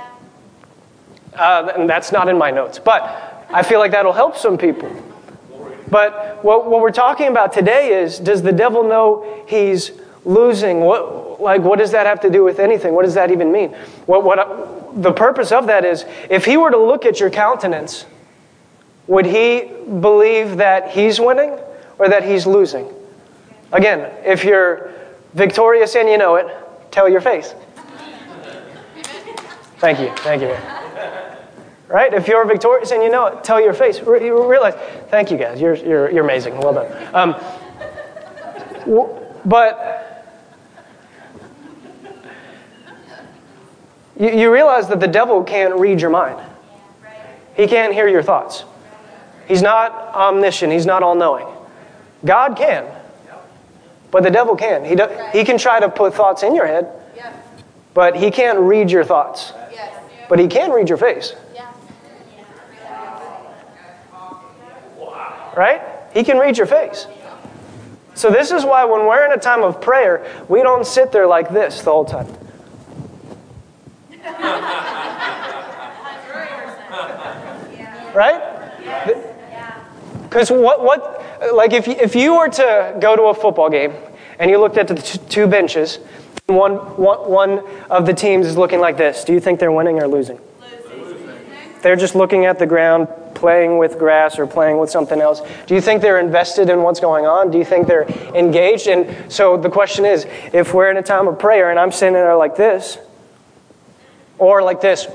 Uh, and that's not in my notes. But I feel like that'll help some people. But what, what we're talking about today is, does the devil know he's losing? What, like, what does that have to do with anything? What does that even mean? What, what, the purpose of that is, if he were to look at your countenance, would he believe that he's winning or that he's losing? Again, if you're victorious and you know it, tell your face. Thank you. Thank you. Right? If you're victorious and you know it, tell your face. Re- you realize, thank you guys, you're you're you're amazing. Well done. Um, w- but you, you realize that the devil can't read your mind. He can't hear your thoughts. He's not omniscient. He's not all-knowing. God can, but the devil can. He do, he can try to put thoughts in your head, but he can't read your thoughts. But he can read your face. Right? He can read your face. So this is why when we're in a time of prayer, we don't sit there like this the whole time. Right? Because what, what, like if you, if you were to go to a football game and you looked at the t- two benches, and one, one, one of the teams is looking like this, do you think they're winning or losing? Losing. They're just looking at the ground, playing with grass or playing with something else. Do you think they're invested in what's going on? Do you think they're engaged? And so the question is, if we're in a time of prayer and I'm sitting there like this, or like this,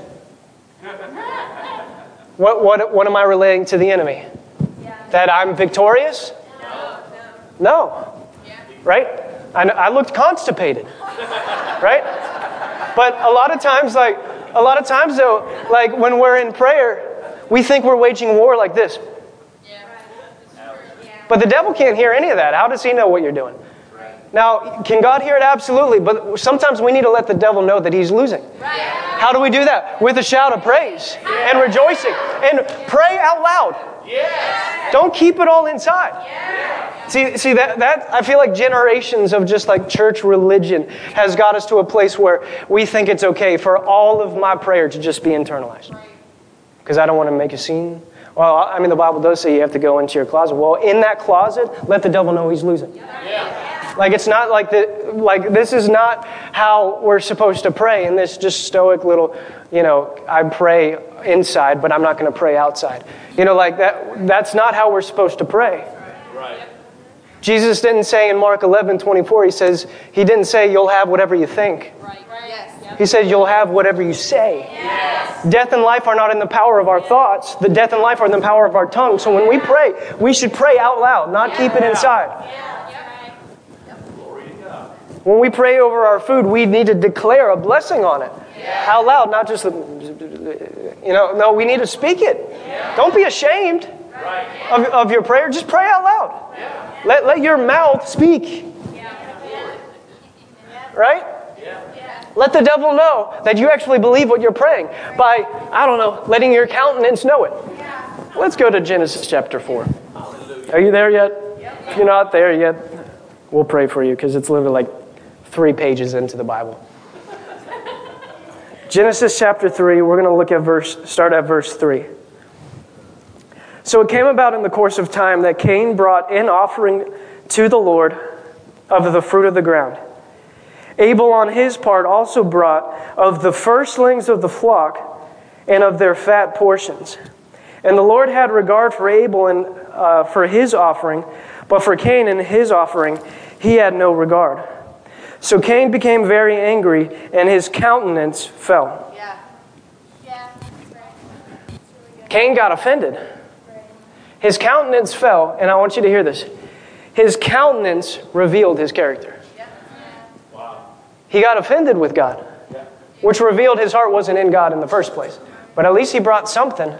what what what am I relating to the enemy? Yeah. That I'm victorious? No. No. Yeah. Right? I, I looked constipated. Right? But a lot of times, like, a lot of times though, like when we're in prayer, we think we're waging war like this. But the devil can't hear any of that. How does he know what you're doing? Now, can God hear it? Absolutely. But sometimes we need to let the devil know that he's losing. How do we do that? With a shout of praise and rejoicing. And pray out loud. Don't keep it all inside. See, see that, that I feel like generations of just like church religion has got us to a place where we think it's okay for all of my prayer to just be internalized. Because I don't want to make a scene. Well, I mean, the Bible does say you have to go into your closet. Well, in that closet, let the devil know he's losing. Yeah. Like, it's not like the, like this is not how we're supposed to pray in this just stoic little, you know, I pray inside, but I'm not going to pray outside. You know, like that. That's not how we're supposed to pray. Right. Jesus didn't say in Mark eleven twenty-four, he says, he didn't say you'll have whatever you think. Right. Right. Yes. He said, you'll have whatever you say. Yes. Death and life are not in the power of our thoughts. The death and life are in the power of our tongue. So when we pray, we should pray out loud, not keep it inside. When we pray over our food, we need to declare a blessing on it. Out loud, not just, you know, no, we need to speak it. Don't be ashamed of, of your prayer. Just pray out loud. Let, let your mouth speak. Right? Let the devil know that you actually believe what you're praying by, I don't know, letting your countenance know it. Let's go to Genesis chapter four. Are you there yet? If you're not there yet, we'll pray for you because it's literally like three pages into the Bible. Genesis chapter three, we're going to look at verse, start at verse three. So it came about in the course of time that Cain brought in offering to the Lord of the fruit of the ground. Abel on his part also brought of the firstlings of the flock and of their fat portions. And the Lord had regard for Abel and uh, for his offering, but for Cain and his offering he had no regard. So Cain became very angry, and his countenance fell. Yeah. Yeah. Right. Cain got offended. His countenance fell, and I want you to hear this. His countenance revealed his character. He got offended with God, which revealed his heart wasn't in God in the first place. But at least he brought something.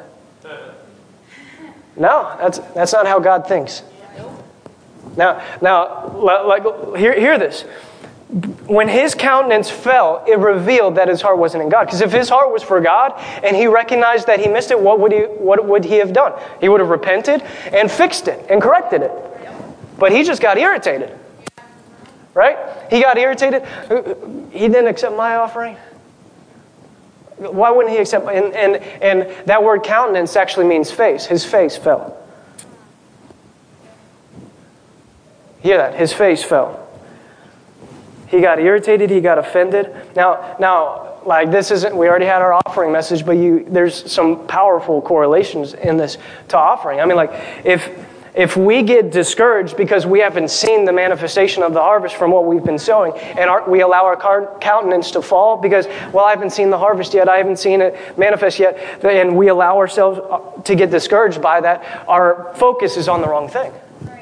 No, that's that's not how God thinks. Now, now, like, hear, hear this. When his countenance fell, it revealed that his heart wasn't in God. Because if his heart was for God and he recognized that he missed it, what would he what would he have done? He would have repented and fixed it and corrected it. But he just got irritated. Right? He got irritated. He didn't accept my offering. Why wouldn't he accept? And, and, and that word countenance actually means face. His face fell. Hear that? His face fell. He got irritated. He got offended. Now, now, like this isn't, we already had our offering message, but you, there's some powerful correlations in this to offering. I mean, like, if, If we get discouraged because we haven't seen the manifestation of the harvest from what we've been sowing, and our, we allow our countenance to fall because, well, I haven't seen the harvest yet, I haven't seen it manifest yet, and we allow ourselves to get discouraged by that, our focus is on the wrong thing.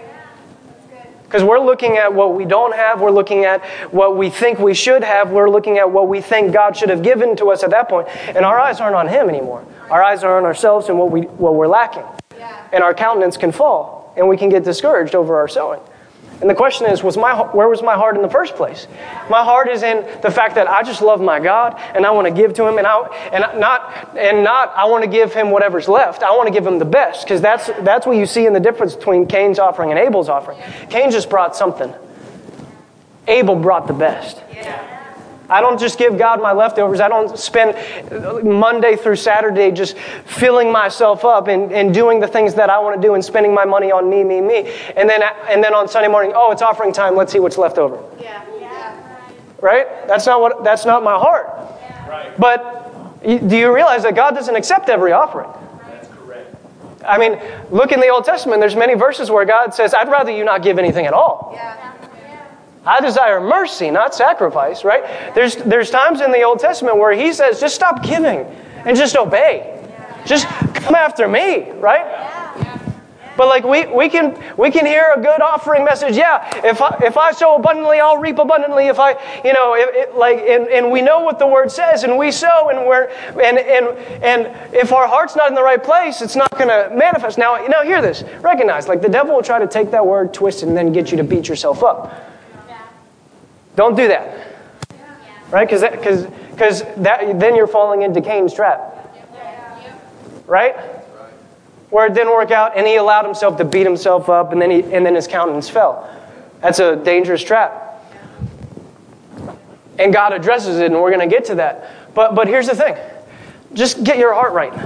Because we're looking at what we don't have, we're looking at what we think we should have, we're looking at what we think God should have given to us at that point, and our eyes aren't on Him anymore. Our eyes are on ourselves and what, we, what we're lacking. And our countenance can fall. And we can get discouraged over our sowing. And the question is, was my where was my heart in the first place? My heart is in the fact that I just love my God and I want to give to Him, and I and not and not I want to give Him whatever's left. I want to give Him the best, because that's that's what you see in the difference between Cain's offering and Abel's offering. Cain just brought something. Abel brought the best. I don't just give God my leftovers. I don't spend Monday through Saturday just filling myself up and, and doing the things that I want to do and spending my money on me, me, me. And then and then on Sunday morning, oh, it's offering time. Let's see what's left over. Yeah. Yeah. Right? That's not what. That's not my heart. Yeah. Right. But do you realize that God doesn't accept every offering? That's correct. I mean, look in the Old Testament. There's many verses where God says, "I'd rather you not give anything at all." Yeah. I desire mercy, not sacrifice, right? There's there's times in the Old Testament where He says, just stop giving and just obey. Just come after me, right? But like we, we can we can hear a good offering message. Yeah, if I if I sow abundantly, I'll reap abundantly. If I, you know, it, it, like and, and we know what the Word says, and we sow, and we're and and and if our heart's not in the right place, it's not going to manifest. Now, now hear this. Recognize, like the devil will try to take that word, twist it, and then get you to beat yourself up. Don't do that, right? Because because because that then you're falling into Cain's trap, right? Where it didn't work out, and he allowed himself to beat himself up, and then he and then his countenance fell. That's a dangerous trap, and God addresses it, and we're going to get to that. But but here's the thing: just get your heart right.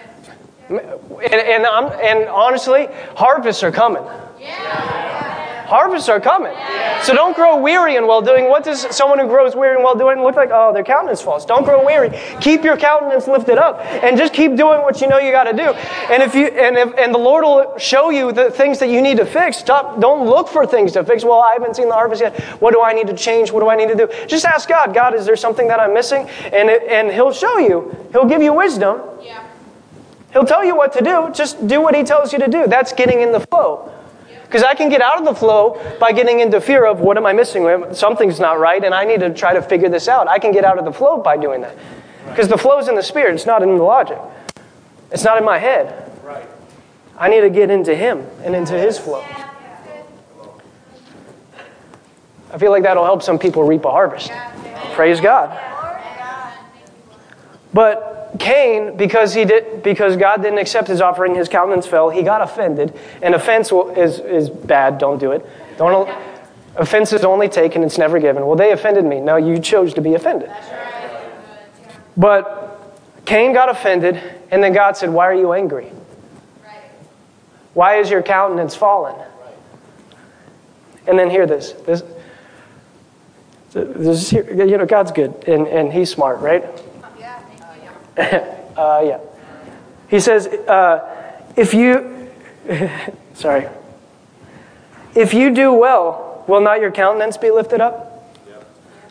And and, I'm, and honestly, harvests are coming. Harvests are coming. So don't grow weary in well-doing. What does someone who grows weary in well-doing look like? Oh, their countenance falls. Don't grow weary. Keep your countenance lifted up and just keep doing what you know you got to do. And if you and if and the Lord will show you the things that you need to fix. Stop. Don't look for things to fix. Well, I haven't seen the harvest yet. What do I need to change? What do I need to do? Just ask God. God, is there something that I'm missing? And it, and He'll show you. He'll give you wisdom. Yeah. He'll tell you what to do. Just do what He tells you to do. That's getting in the flow. Because I can get out of the flow by getting into fear of what am I missing? Something's not right and I need to try to figure this out. I can get out of the flow by doing that. Because the flow's in the Spirit. It's not in the logic. It's not in my head. Right. I need to get into Him and into His flow. I feel like that'll help some people reap a harvest. Praise God. But Cain, because he did, because God didn't accept his offering, his countenance fell. He got offended, and offense will, is is bad. Don't do it. Don't. Offense is only taken; it's never given. Well, they offended me. No, you chose to be offended. But Cain got offended, and then God said, "Why are you angry? Why is your countenance fallen?" And then hear this. This. This you know, God's good, and and He's smart, right? uh, yeah. He says, uh, if you, sorry, if you do well, will not your countenance be lifted up? Yep.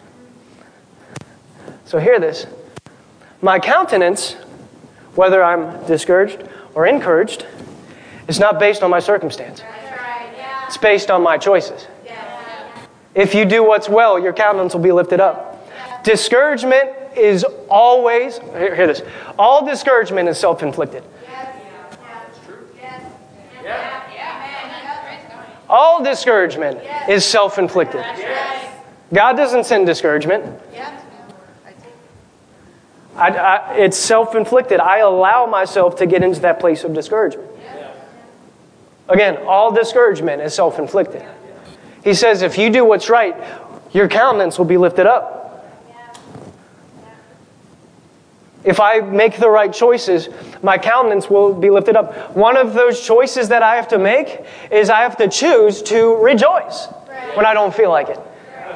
So hear this. My countenance, whether I'm discouraged or encouraged, is not based on my circumstance. Right. Yeah. It's based on my choices. Yeah. If you do what's well, your countenance will be lifted up. Yeah. Discouragement is always, hear, hear this, all discouragement is self-inflicted. Yes. That's true. Yes. Yeah. Yeah. All discouragement yes. is self-inflicted. Yes. God doesn't send discouragement. Yes. I, I, it's self-inflicted. I allow myself to get into that place of discouragement. Yes. Again, all discouragement is self-inflicted. He says if you do what's right, your countenance will be lifted up. If I make the right choices, my countenance will be lifted up. One of those choices that I have to make is I have to choose to rejoice when I don't feel like it.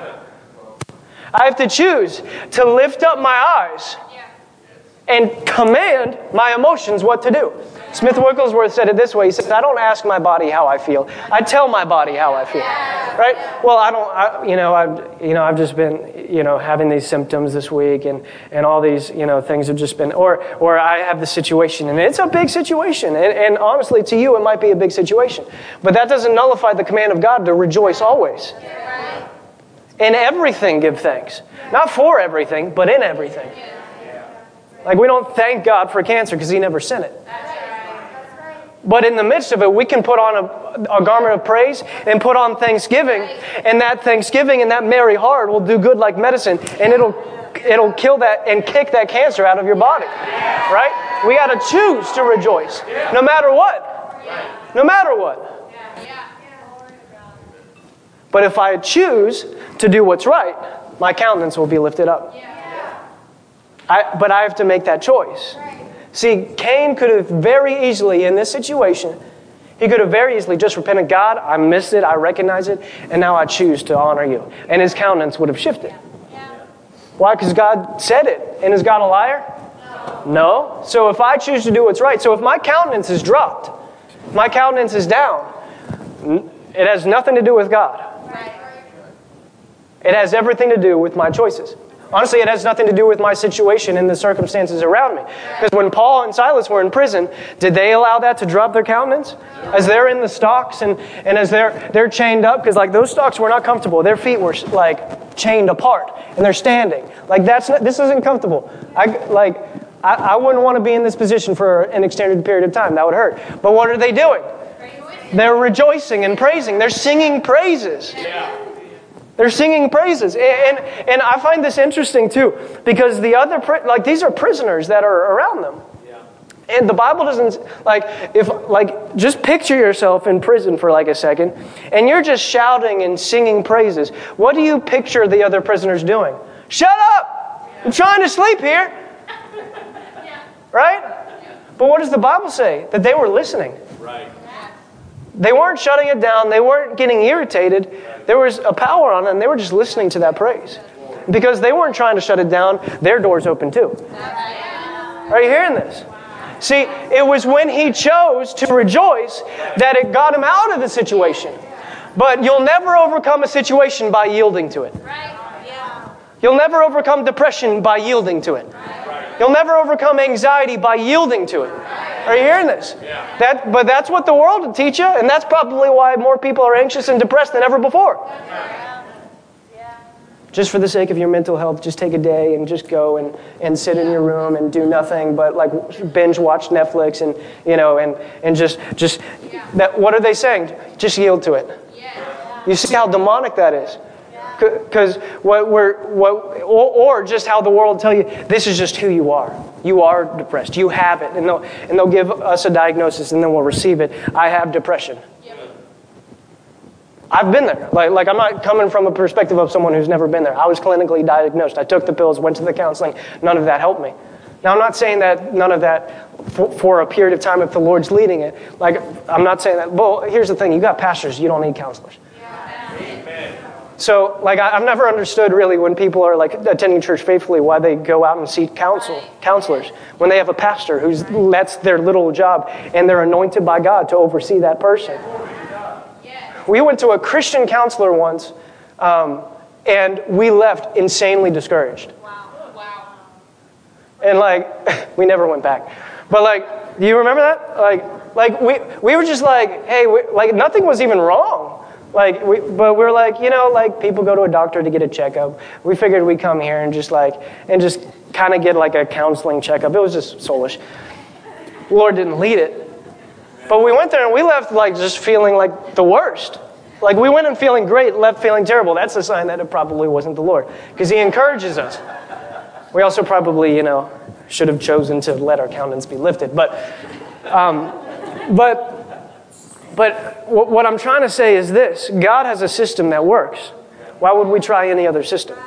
I have to choose to lift up my eyes and command my emotions what to do. Smith Wigglesworth said it this way. He says, I don't ask my body how I feel. I tell my body how I feel. Right? Well, I don't, I, you know, I've, you know, I've just been, you know, having these symptoms this week and, and all these, you know, things have just been, or, or I have the situation and it's a big situation. And, and honestly, to you, it might be a big situation. But that doesn't nullify the command of God to rejoice always. In everything, give thanks. Not for everything, but in everything. Like we don't thank God for cancer because He never sent it. But in the midst of it, we can put on a, a garment of praise and put on thanksgiving. And that thanksgiving and that merry heart will do good like medicine. And it'll it'll kill that and kick that cancer out of your body. Right? We got to choose to rejoice. No matter what. No matter what. But if I choose to do what's right, my countenance will be lifted up. I, but I have to make that choice. See, Cain could have very easily, in this situation, he could have very easily just repented, God, I missed it, I recognize it, and now I choose to honor you. And his countenance would have shifted. Yeah. Why? Because God said it. And is God a liar? No. No. So if I choose to do what's right, so if my countenance is dropped, my countenance is down, it has nothing to do with God. Right. It has everything to do with my choices. Honestly, it has nothing to do with my situation and the circumstances around me. Because when Paul and Silas were in prison, did they allow that to drop their countenance? As they're in the stocks and, and as they're they're chained up, because like those stocks were not comfortable. Their feet were like chained apart and they're standing. Like that's not, this isn't comfortable. I like I, I wouldn't want to be in this position for an extended period of time. That would hurt. But what are they doing? They're rejoicing and praising. They're singing praises. Yeah. They're singing praises. And, and and I find this interesting too, because the other, like these are prisoners that are around them. Yeah. And the Bible doesn't, like, if, like, just picture yourself in prison for like a second, and you're just shouting and singing praises. What do you picture the other prisoners doing? Shut up! I'm trying to sleep here. Right? But what does the Bible say? That they were listening. Right. They weren't shutting it down. They weren't getting irritated. There was a power on them. They were just listening to that praise. Because they weren't trying to shut it down, their doors open too. Are you hearing this? See, it was when he chose to rejoice that it got him out of the situation. But you'll never overcome a situation by yielding to it. You'll never overcome depression by yielding to it. You'll never overcome anxiety by yielding to it. Are you hearing this? That, but that's what the world will teach you, and that's probably why more people are anxious and depressed than ever before. Just for the sake of your mental health, just take a day and just go and, and sit in your room and do nothing but like binge watch Netflix and you know and and just just that. What are they saying? Just yield to it. You see how demonic that is. Because what we're what or, or just how the world will tell you this is just who you are. You are depressed. You have it, and they'll and they'll give us a diagnosis, and then we'll receive it. I have depression. I've been there. Like, like I'm not coming from a perspective of someone who's never been there. I was clinically diagnosed. I took the pills, went to the counseling. None of that helped me. Now, I'm not saying that none of that for, for a period of time if the Lord's leading it. Like, I'm not saying that. Well, here's the thing. You got pastors. You don't need counselors. Amen. So, like, I, I've never understood really when people are, like, attending church faithfully why they go out and seek counsel, counselors when they have a pastor who's that's their little job and they're anointed by God to oversee that person. We went to a Christian counselor once, um, and we left insanely discouraged. Wow. Wow. And like, we never went back. But like, do you remember that? Like, like we we were just like, hey, we, like nothing was even wrong. Like, we, but we we're like, you know, like people go to a doctor to get a checkup. We figured we'd come here and just like, and just kind of get like a counseling checkup. It was just soulish. The Lord didn't lead it. But we went there and we left like just feeling like the worst. Like we went in feeling great, left feeling terrible. That's a sign that it probably wasn't the Lord. Because He encourages us. We also probably, you know, should have chosen to let our countenance be lifted. But, um, but, but w- what I'm trying to say is this. God has a system that works. Why would we try any other system?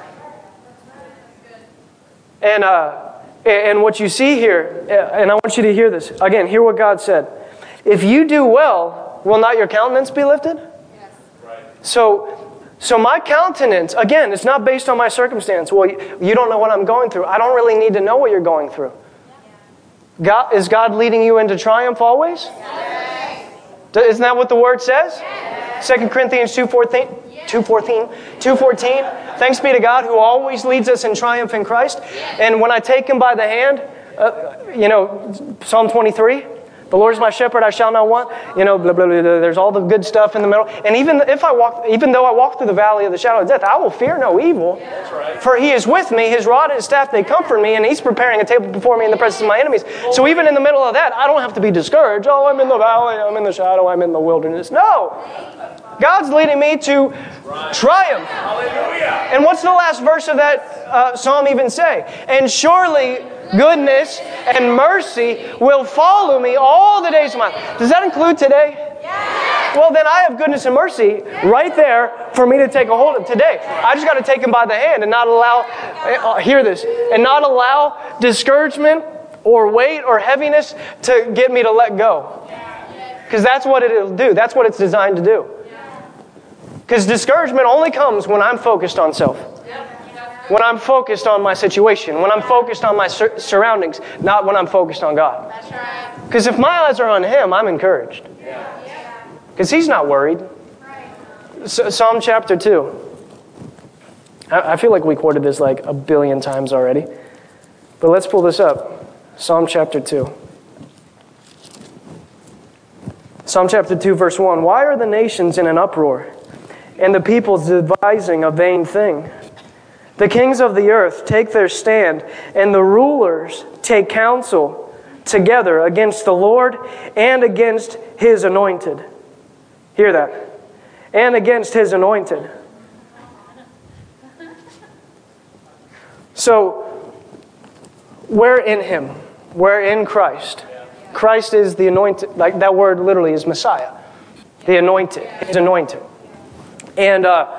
And, uh, and what you see here, and I want you to hear this. Again, hear what God said. If you do well, will not your countenance be lifted? Yes. Right. So, so my countenance, again, it's not based on my circumstance. Well, you, you don't know what I'm going through. I don't really need to know what you're going through. God, is God leading you into triumph always? Yes. Isn't that what the Word says? Yes. Second Corinthians two fourteen. two fourteen. two fourteen. Thanks be to God who always leads us in triumph in Christ. Yes. And when I take Him by the hand, uh, you know, Psalm twenty-three. The Lord is my shepherd, I shall not want. You know, blah, blah, blah, blah. There's all the good stuff in the middle. And even if I walk, even though I walk through the valley of the shadow of death, I will fear no evil. That's right. For He is with me. His rod and His staff, they comfort me. And He's preparing a table before me in the presence of my enemies. So even in the middle of that, I don't have to be discouraged. Oh, I'm in the valley. I'm in the shadow. I'm in the wilderness. No. God's leading me to triumph. Hallelujah. And what's the last verse of that uh, psalm even say? And surely goodness and mercy will follow me all the days of my life. Does that include today? Yes. Well, then I have goodness and mercy right there for me to take a hold of today. I just got to take Him by the hand and not allow, uh, hear this, and not allow discouragement or weight or heaviness to get me to let go. Because that's what it'll do. That's what it's designed to do. Because discouragement only comes when I'm focused on self. When I'm focused on my situation. When I'm focused on my sur- surroundings. Not when I'm focused on God. That's right. Because if my eyes are on Him, I'm encouraged. Because He's not worried. So, Psalm chapter two. I, I feel like we quoted this like a billion times already. But let's pull this up. Psalm chapter two. Psalm chapter two verse one. Why are the nations in an uproar? And the peoples devising a vain thing? The kings of the earth take their stand, and the rulers take counsel together against the Lord and against His anointed. Hear that. And against His anointed. So, we're in Him. We're in Christ. Christ is the anointed. Like that word literally is Messiah. The anointed. He's anointed. And, uh,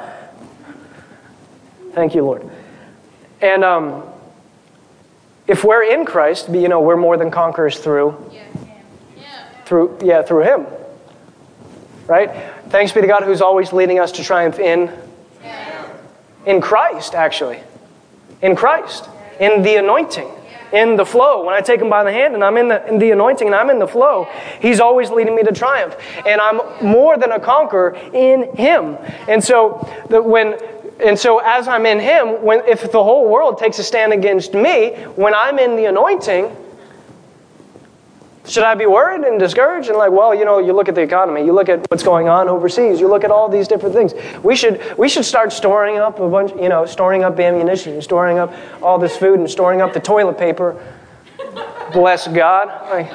thank you, Lord. And um, if we're in Christ, you know, we're more than conquerors through, through, yeah, through Him. right? Thanks be to God who's always leading us to triumph in, in Christ, actually. In Christ. In the anointing. In the flow. When I take him by the hand and I'm in the, in the anointing and I'm in the flow, he's always leading me to triumph. And I'm more than a conqueror in him. And so the, when... And so as I'm in him, when if the whole world takes a stand against me, when I'm in the anointing, should I be worried and discouraged? And like, well, you know, you look at the economy, you look at what's going on overseas, you look at all these different things. We should we should start storing up a bunch, you know, storing up ammunition, storing up all this food and storing up the toilet paper. Bless God. Like,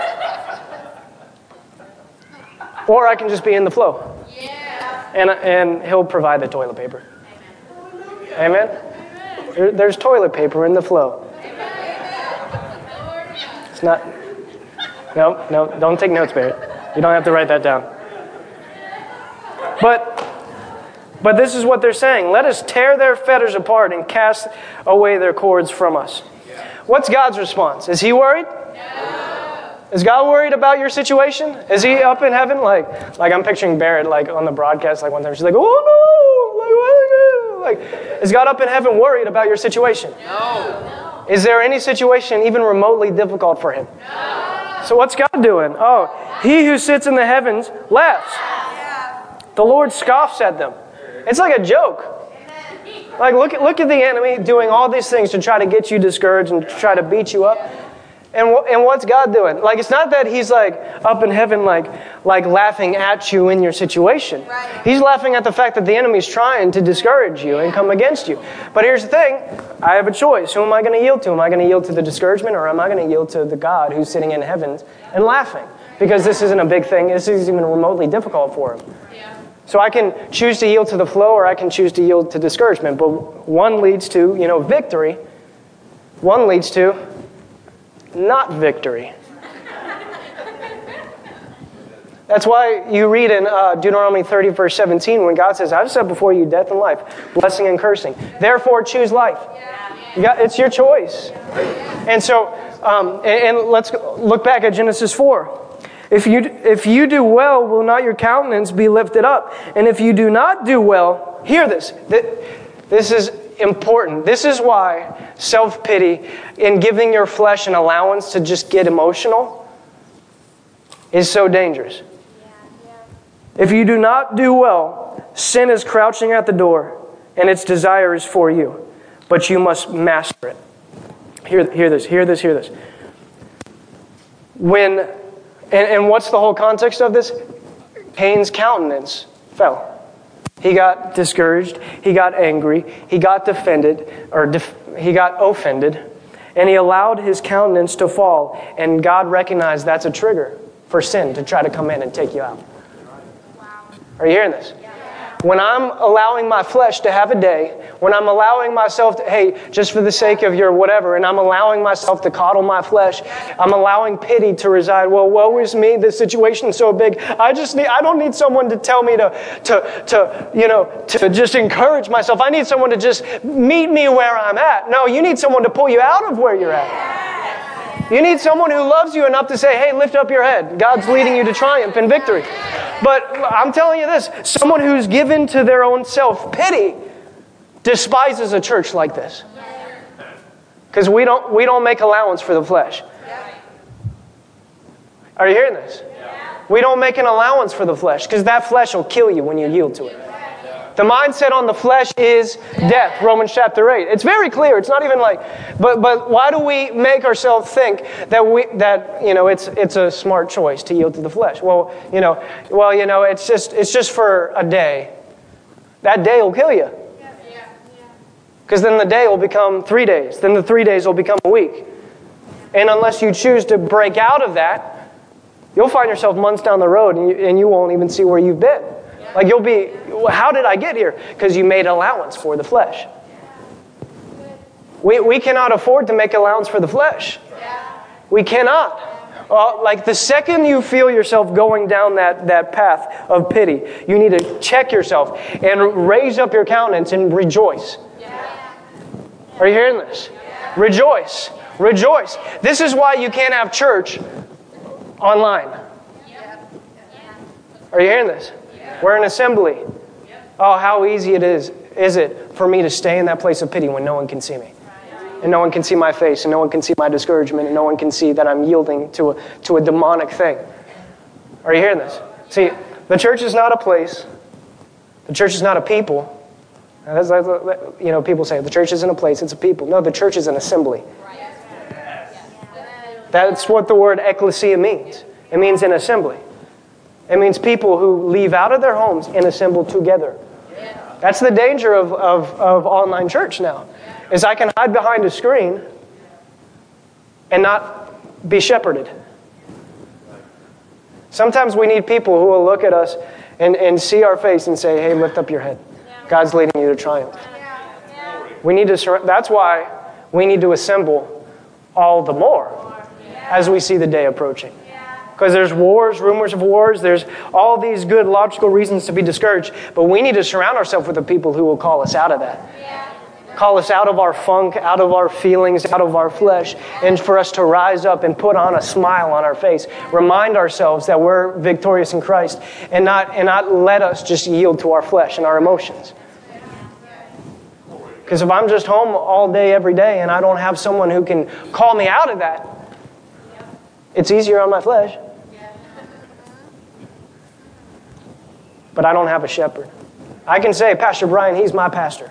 or I can just be in the flow. Yeah. And and he'll provide the toilet paper. Amen? There, there's toilet paper in the flow. It's not... No, no, don't take notes, Barrett. You don't have to write that down. But, but this is what they're saying. Let us tear their fetters apart and cast away their cords from us. What's God's response? Is he worried? No. Is God worried about your situation? Is he up in heaven? Like, like I'm picturing Barrett like on the broadcast, like one time she's like, oh no! Like, what? Like, is God up in heaven worried about your situation? No. Is there any situation even remotely difficult for him? No. So what's God doing? Oh, he who sits in the heavens laughs. The Lord scoffs at them. It's like a joke. Like, look at, look at the enemy doing all these things to try to get you discouraged and try to beat you up. And, and what's God doing? Like, it's not that he's like up in heaven like, like laughing at you in your situation. Right. He's laughing at the fact that the enemy's trying to discourage you and come against you. But here's the thing. I have a choice. Who am I going to yield to? Am I going to yield to the discouragement, or am I going to yield to the God who's sitting in heavens and laughing? Because this isn't a big thing. This isn't even remotely difficult for him. Yeah. So I can choose to yield to the flow, or I can choose to yield to discouragement. But one leads to, you know, victory. One leads to not victory. That's why you read in uh, Deuteronomy thirty, verse seventeen, when God says, I've set before you death and life, blessing and cursing. Therefore, choose life. You got, it's your choice. And so, um, and, and let's look back at Genesis four. If you, if you do well, will not your countenance be lifted up? And if you do not do well, hear this. This is important. This is why self-pity and giving your flesh an allowance to just get emotional is so dangerous. If you do not do well, sin is crouching at the door, and its desire is for you. But you must master it. Hear, hear this, hear this, hear this. When, and, and what's the whole context of this? Cain's countenance fell. He got discouraged, he got angry, he got defended, or def, he got offended, and he allowed his countenance to fall, and God recognized that's a trigger for sin to try to come in and take you out. Wow. Are you hearing this? Yeah. When I'm allowing my flesh to have a day, when I'm allowing myself to, hey, just for the sake of your whatever, and I'm allowing myself to coddle my flesh, I'm allowing pity to reside. Well, woe is me, this situation's so big. I just need, I don't need someone to tell me to, to, to, you know, to just encourage myself. I need someone to just meet me where I'm at. No, you need someone to pull you out of where you're at. You need someone who loves you enough to say, hey, lift up your head. God's leading you to triumph and victory. But I'm telling you this, someone who's given to their own self-pity despises a church like this. Because we don't, we don't make allowance for the flesh. Are you hearing this? We don't make an allowance for the flesh, because that flesh will kill you when you yield to it. The mindset on the flesh is death, Romans chapter eight. It's very clear. It's not even like, but but why do we make ourselves think that we that you know it's it's a smart choice to yield to the flesh? Well, you know, well, you know, it's just it's just for a day. That day will kill you. Because then the day will become three days. Then the three days will become a week. And unless you choose to break out of that, you'll find yourself months down the road and you, and you won't even see where you've been. Like you'll be, how did I get here? Because you made allowance for the flesh. We we cannot afford to make allowance for the flesh. We cannot. Uh, like the second you feel yourself going down that, that path of pity, you need to check yourself and raise up your countenance and rejoice. Are you hearing this? Rejoice. Rejoice. This is why you can't have church online. Are you hearing this? We're an assembly. Oh, how easy it is, is it for me to stay in that place of pity when no one can see me? And no one can see my face, and no one can see my discouragement, and no one can see that I'm yielding to a, to a demonic thing. Are you hearing this? See, the church is not a place. The church is not a people. That's, that's, you know, people say the church isn't a place, it's a people. No, the church is an assembly. That's what the word ecclesia means. It means an assembly. It means people who leave out of their homes and assemble together. That's the danger of, of, of online church now, is I can hide behind a screen and not be shepherded. Sometimes we need people who will look at us and, and see our face and say, hey, lift up your head. God's leading you to triumph. We need to. That's why we need to assemble all the more as we see the day approaching. Because there's wars, rumors of wars, there's all these good logical reasons to be discouraged, but we need to surround ourselves with the people who will call us out of that. Call us out of our funk, out of our feelings, out of our flesh, and for us to rise up and put on a smile on our face. Remind ourselves that we're victorious in Christ, and not, and not let us just yield to our flesh and our emotions. Because if I'm just home all day, every day, and I don't have someone who can call me out of that, it's easier on my flesh. But I don't have a shepherd. I can say, Pastor Brian, he's my pastor.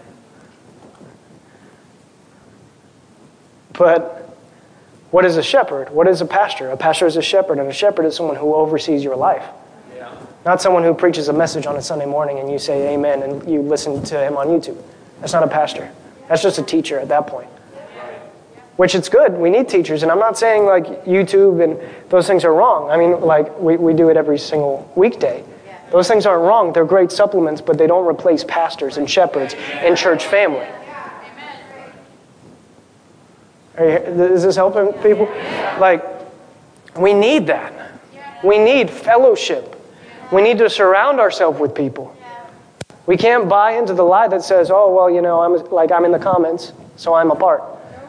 But what is a shepherd? What is a pastor? A pastor is a shepherd, and a shepherd is someone who oversees your life. Yeah. Not someone who preaches a message on a Sunday morning and you say amen and you listen to him on YouTube. That's not a pastor. That's just a teacher at that point. Which it's good. We need teachers. And I'm not saying like YouTube and those things are wrong. I mean, like we, we do it every single weekday. Those things aren't wrong. They're great supplements, but they don't replace pastors and shepherds and church family. Are you, is this helping people? Like, we need that. We need fellowship. We need to surround ourselves with people. We can't buy into the lie that says, oh, well, you know, I'm like I'm in the comments, so I'm apart.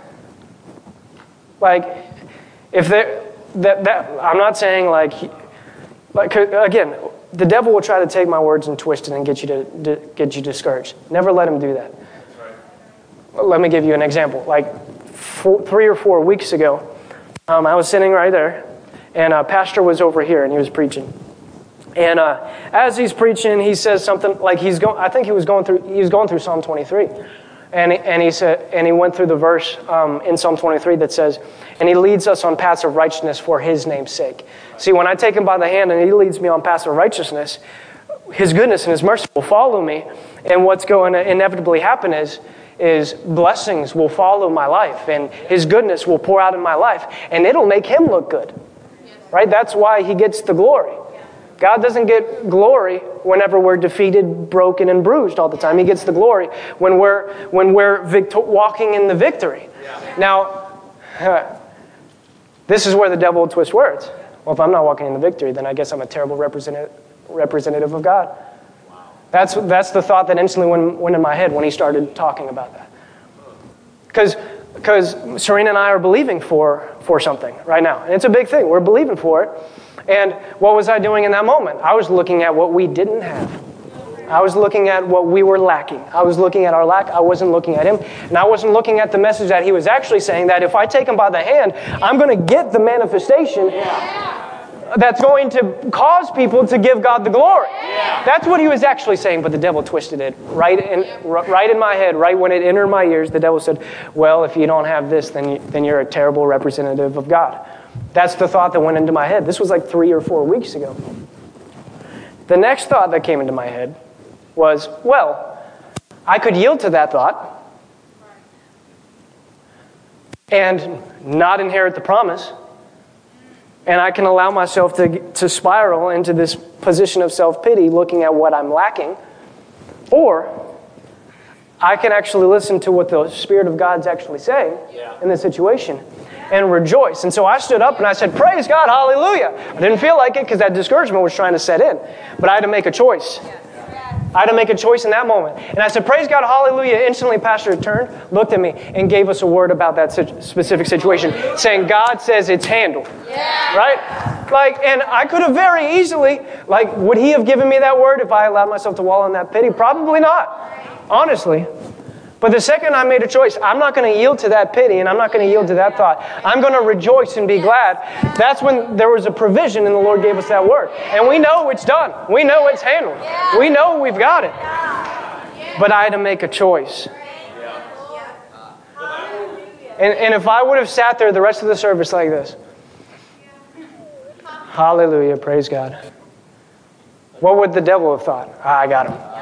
Like, if there, that, that, I'm not saying like, like again, the devil will try to take my words and twist it and get you to, to get you discouraged. Never let him do that. Right. Let me give you an example. Like four, three or four weeks ago, um, I was sitting right there, and a pastor was over here, and he was preaching. And uh, as he's preaching, he says something like he's going. I think he was going through. He was going through Psalm twenty-three. And he, and he said, and he went through the verse um, in Psalm twenty-three that says, "And he leads us on paths of righteousness for his name's sake." See, when I take him by the hand and he leads me on paths of righteousness, his goodness and his mercy will follow me. And what's going to inevitably happen is, is blessings will follow my life, and his goodness will pour out in my life, and it'll make him look good. Right? That's why he gets the glory. God doesn't get glory whenever we're defeated, broken, and bruised all the time. He gets the glory when we're when we're victor- walking in the victory. Yeah. Now, uh, this is where the devil will twist words. Well, if I'm not walking in the victory, then I guess I'm a terrible representative representative of God. Wow. That's that's the thought that instantly went, went in my head when he started talking about that. Because because Serena and I are believing for for something right now, and it's a big thing. We're believing for it. And what was I doing in that moment? I was looking at what we didn't have. I was looking at what we were lacking. I was looking at our lack. I wasn't looking at him. And I wasn't looking at the message that he was actually saying, that if I take him by the hand, I'm going to get the manifestation that's going to cause people to give God the glory. That's what he was actually saying, but the devil twisted it right in, right in my head, right when it entered my ears. The devil said, well, if you don't have this, then, you, then you're a terrible representative of God. That's the thought that went into my head. This was like three or four weeks ago. The next thought that came into my head was, well, I could yield to that thought and not inherit the promise, and I can allow myself to, to spiral into this position of self-pity, looking at what I'm lacking, or I can actually listen to what the Spirit of God's actually saying yeah. in this situation and rejoice. And so I stood up and I said, praise God, hallelujah. I didn't feel like it because that discouragement was trying to set in. But I had to make a choice. I had to make a choice in that moment. And I said, praise God, hallelujah. Instantly, Pastor turned, looked at me, and gave us a word about that specific situation, saying, God says it's handled. Yeah. Right? Like, and I could have very easily, like, would he have given me that word if I allowed myself to wallow in that pity? Probably not, honestly. But the second I made a choice, I'm not going to yield to that pity and I'm not going to yield to that thought. I'm going to rejoice and be glad. That's when there was a provision and the Lord gave us that word. And we know it's done. We know it's handled. We know we've got it. But I had to make a choice. And, and if I would have sat there the rest of the service like this, hallelujah, praise God, what would the devil have thought? Ah, I got him.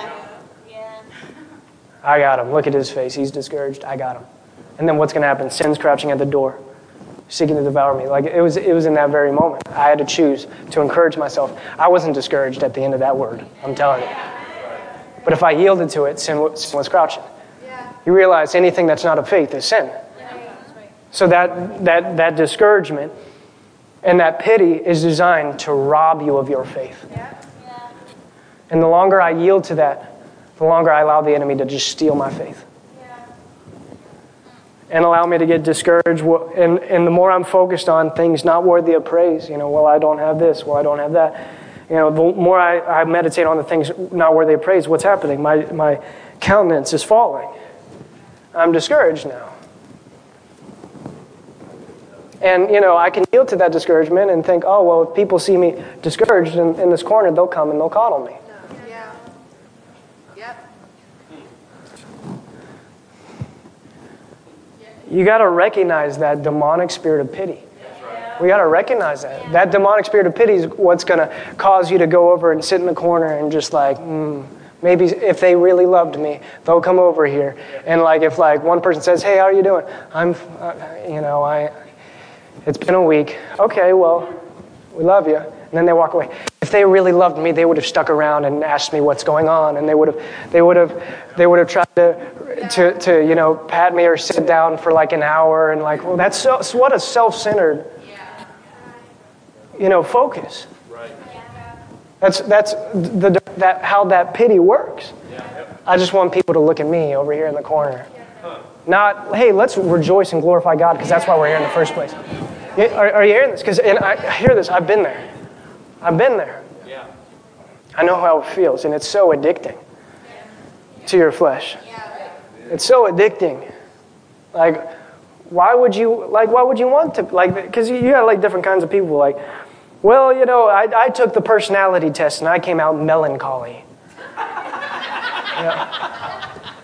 I got him. Look at his face. He's discouraged. I got him. And then what's going to happen? Sin's crouching at the door, seeking to devour me. Like it was, it was in that very moment. I had to choose to encourage myself. I wasn't discouraged at the end of that word. I'm telling you. But if I yielded to it, sin was, sin was crouching. You realize anything that's not of faith is sin. So that that that discouragement and that pity is designed to rob you of your faith. And the longer I yield to that, the longer I allow the enemy to just steal my faith. Yeah. And allow me to get discouraged. And, and the more I'm focused on things not worthy of praise, you know, well, I don't have this, well, I don't have that. You know, the more I, I meditate on the things not worthy of praise, what's happening? My, my countenance is falling. I'm discouraged now. And, you know, I can yield to that discouragement and think, oh, well, if people see me discouraged in, in this corner, they'll come and they'll coddle me. You got to recognize that demonic spirit of pity. We got to recognize that. That demonic spirit of pity is what's going to cause you to go over and sit in the corner and just like, mm, maybe if they really loved me, they'll come over here. And like if like one person says, hey, how are you doing? I'm, uh, you know, I, it's been a week. Okay, well, we love you. And then they walk away. If they really loved me, they would have stuck around and asked me what's going on, and they would have, they would have, they would have tried to, to, to, you know, pat me or sit down for like an hour, and like, well, that's so, what a self-centered, you know, focus. Right. That's that's the that how that pity works. I just want people to look at me over here in the corner, not hey, let's rejoice and glorify God because that's why we're here in the first place. Are, are you hearing this? Because and I hear this. I've been there. I've been there. Yeah. I know how it feels, and it's so addicting to your flesh. It's so addicting. Like, why would you like? Why would you want to like? Because you have like different kinds of people. Like, well, you know, I, I took the personality test and I came out melancholy. Yeah.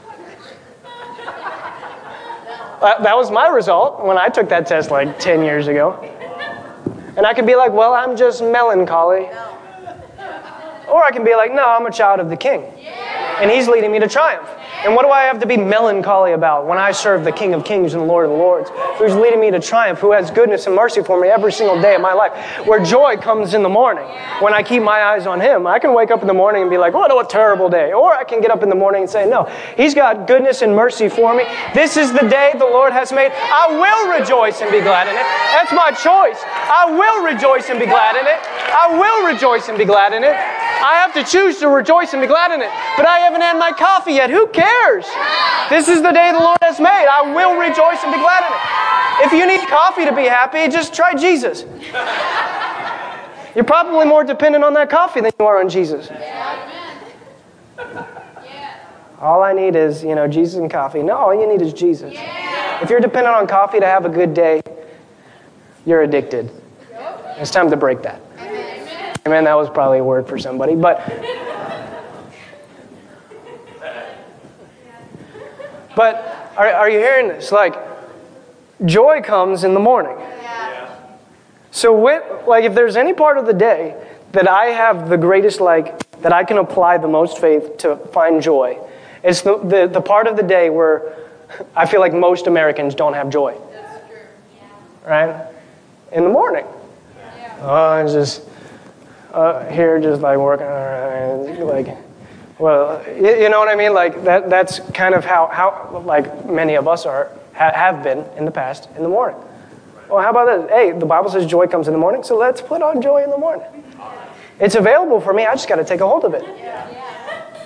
That, that was my result when I took that test like ten years ago. And I could be like, well, I'm just melancholy. Or I can be like, no, I'm a child of the King. And he's leading me to triumph. And what do I have to be melancholy about when I serve the King of Kings and the Lord of the Lords, who's leading me to triumph, who has goodness and mercy for me every single day of my life, where joy comes in the morning when I keep my eyes on him. I can wake up in the morning and be like, what a terrible day. Or I can get up in the morning and say, no, he's got goodness and mercy for me. This is the day the Lord has made. I will rejoice and be glad in it. That's my choice. I will rejoice and be glad in it. I will rejoice and be glad in it. I have to choose to rejoice and be glad in it. But I haven't had my coffee yet. Who cares? This is the day the Lord has made. I will rejoice and be glad in it. If you need coffee to be happy, just try Jesus. You're probably more dependent on that coffee than you are on Jesus. All I need is, you know, Jesus and coffee. No, all you need is Jesus. If you're dependent on coffee to have a good day, you're addicted. It's time to break that. Amen. That was probably a word for somebody, but but are, are you hearing this? Like, joy comes in the morning. So, when, like, if there's any part of the day that I have the greatest, like, that I can apply the most faith to find joy, it's the the, the part of the day where I feel like most Americans don't have joy. That's true. Right? In the morning. Oh, it's just uh, here, just like working, uh, like, well, you, you know what I mean? Like that. That's kind of how, how like many of us are ha, have been in the past in the morning. Well, how about this? Hey, the Bible says joy comes in the morning, so let's put on joy in the morning. It's available for me. I just got to take a hold of it.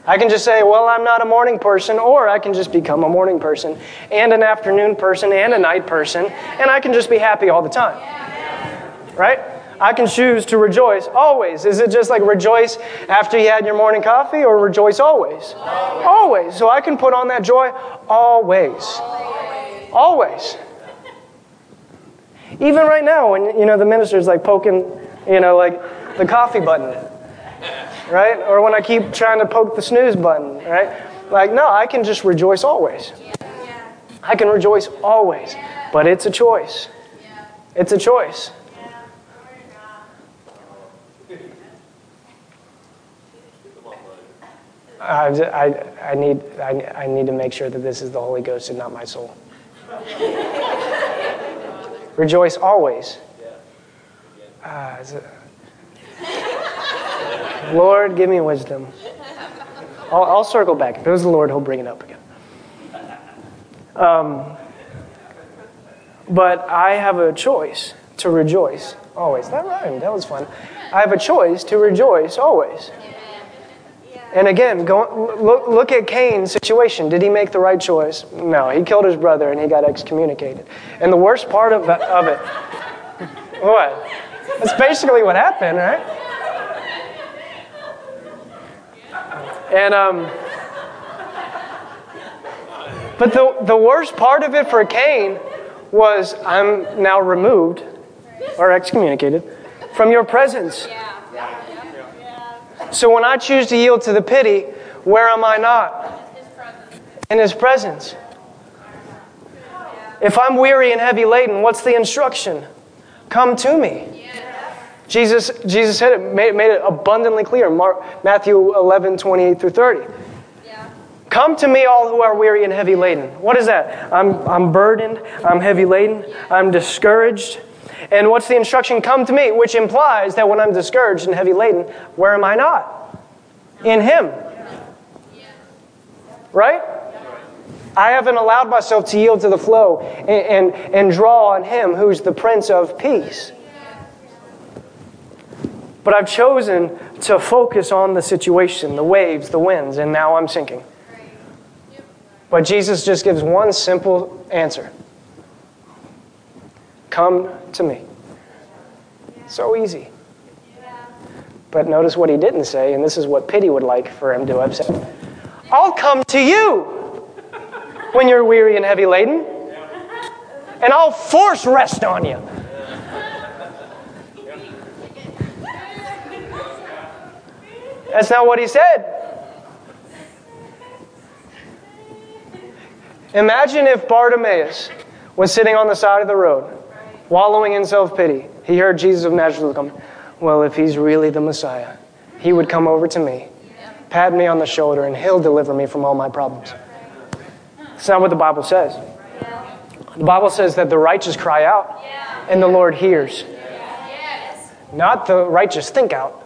I can just say, well, I'm not a morning person, or I can just become a morning person and an afternoon person and a night person, and I can just be happy all the time. Right? I can choose to rejoice always. Is it just like rejoice after you had your morning coffee, or rejoice always? Always. Always. So I can put on that joy always. Always. Always. Even right now, when, you know, the minister's like poking, you know, like the coffee button, right? Or when I keep trying to poke the snooze button, right? Like, no, I can just rejoice always. I can rejoice always. But it's a choice. It's a choice. I, I, I, need, I, I need to make sure that this is the Holy Ghost and not my soul. Rejoice always. Uh, Lord, give me wisdom. I'll, I'll circle back. If it was the Lord, He'll bring it up again. Um, but I have a choice to rejoice always. That rhymed. That was fun. I have a choice to rejoice always. And again, go, look, look at Cain's situation. Did he make the right choice? No. He killed his brother and he got excommunicated. And the worst part of, the, of it, what? That's basically what happened, right? And um, but the the worst part of it for Cain was, I'm now removed or excommunicated from your presence. So when I choose to yield to the pity, where am I not? In His presence. If I'm weary and heavy laden, what's the instruction? Come to me. Jesus, Jesus said it, made, made it abundantly clear. Mark, Matthew eleven, twenty-eight through thirty. Come to me, all who are weary and heavy laden. What is that? I'm, I'm burdened. I'm heavy laden. I'm discouraged. And what's the instruction? Come to me, which implies that when I'm discouraged and heavy laden, where am I not? In Him. Right? I haven't allowed myself to yield to the flow and, and, and draw on Him who's the Prince of Peace. But I've chosen to focus on the situation, the waves, the winds, and now I'm sinking. But Jesus just gives one simple answer. Come to me. So easy. But notice what He didn't say, and this is what pity would like for Him to have said. I'll come to you when you're weary and heavy laden, and I'll force rest on you. That's not what He said. Imagine if Bartimaeus was sitting on the side of the road, wallowing in self-pity. He heard Jesus of Nazareth come. Well, if He's really the Messiah, He would come over to me, pat me on the shoulder, and He'll deliver me from all my problems. That's not what the Bible says. The Bible says that the righteous cry out, and the Lord hears. Not the righteous think out.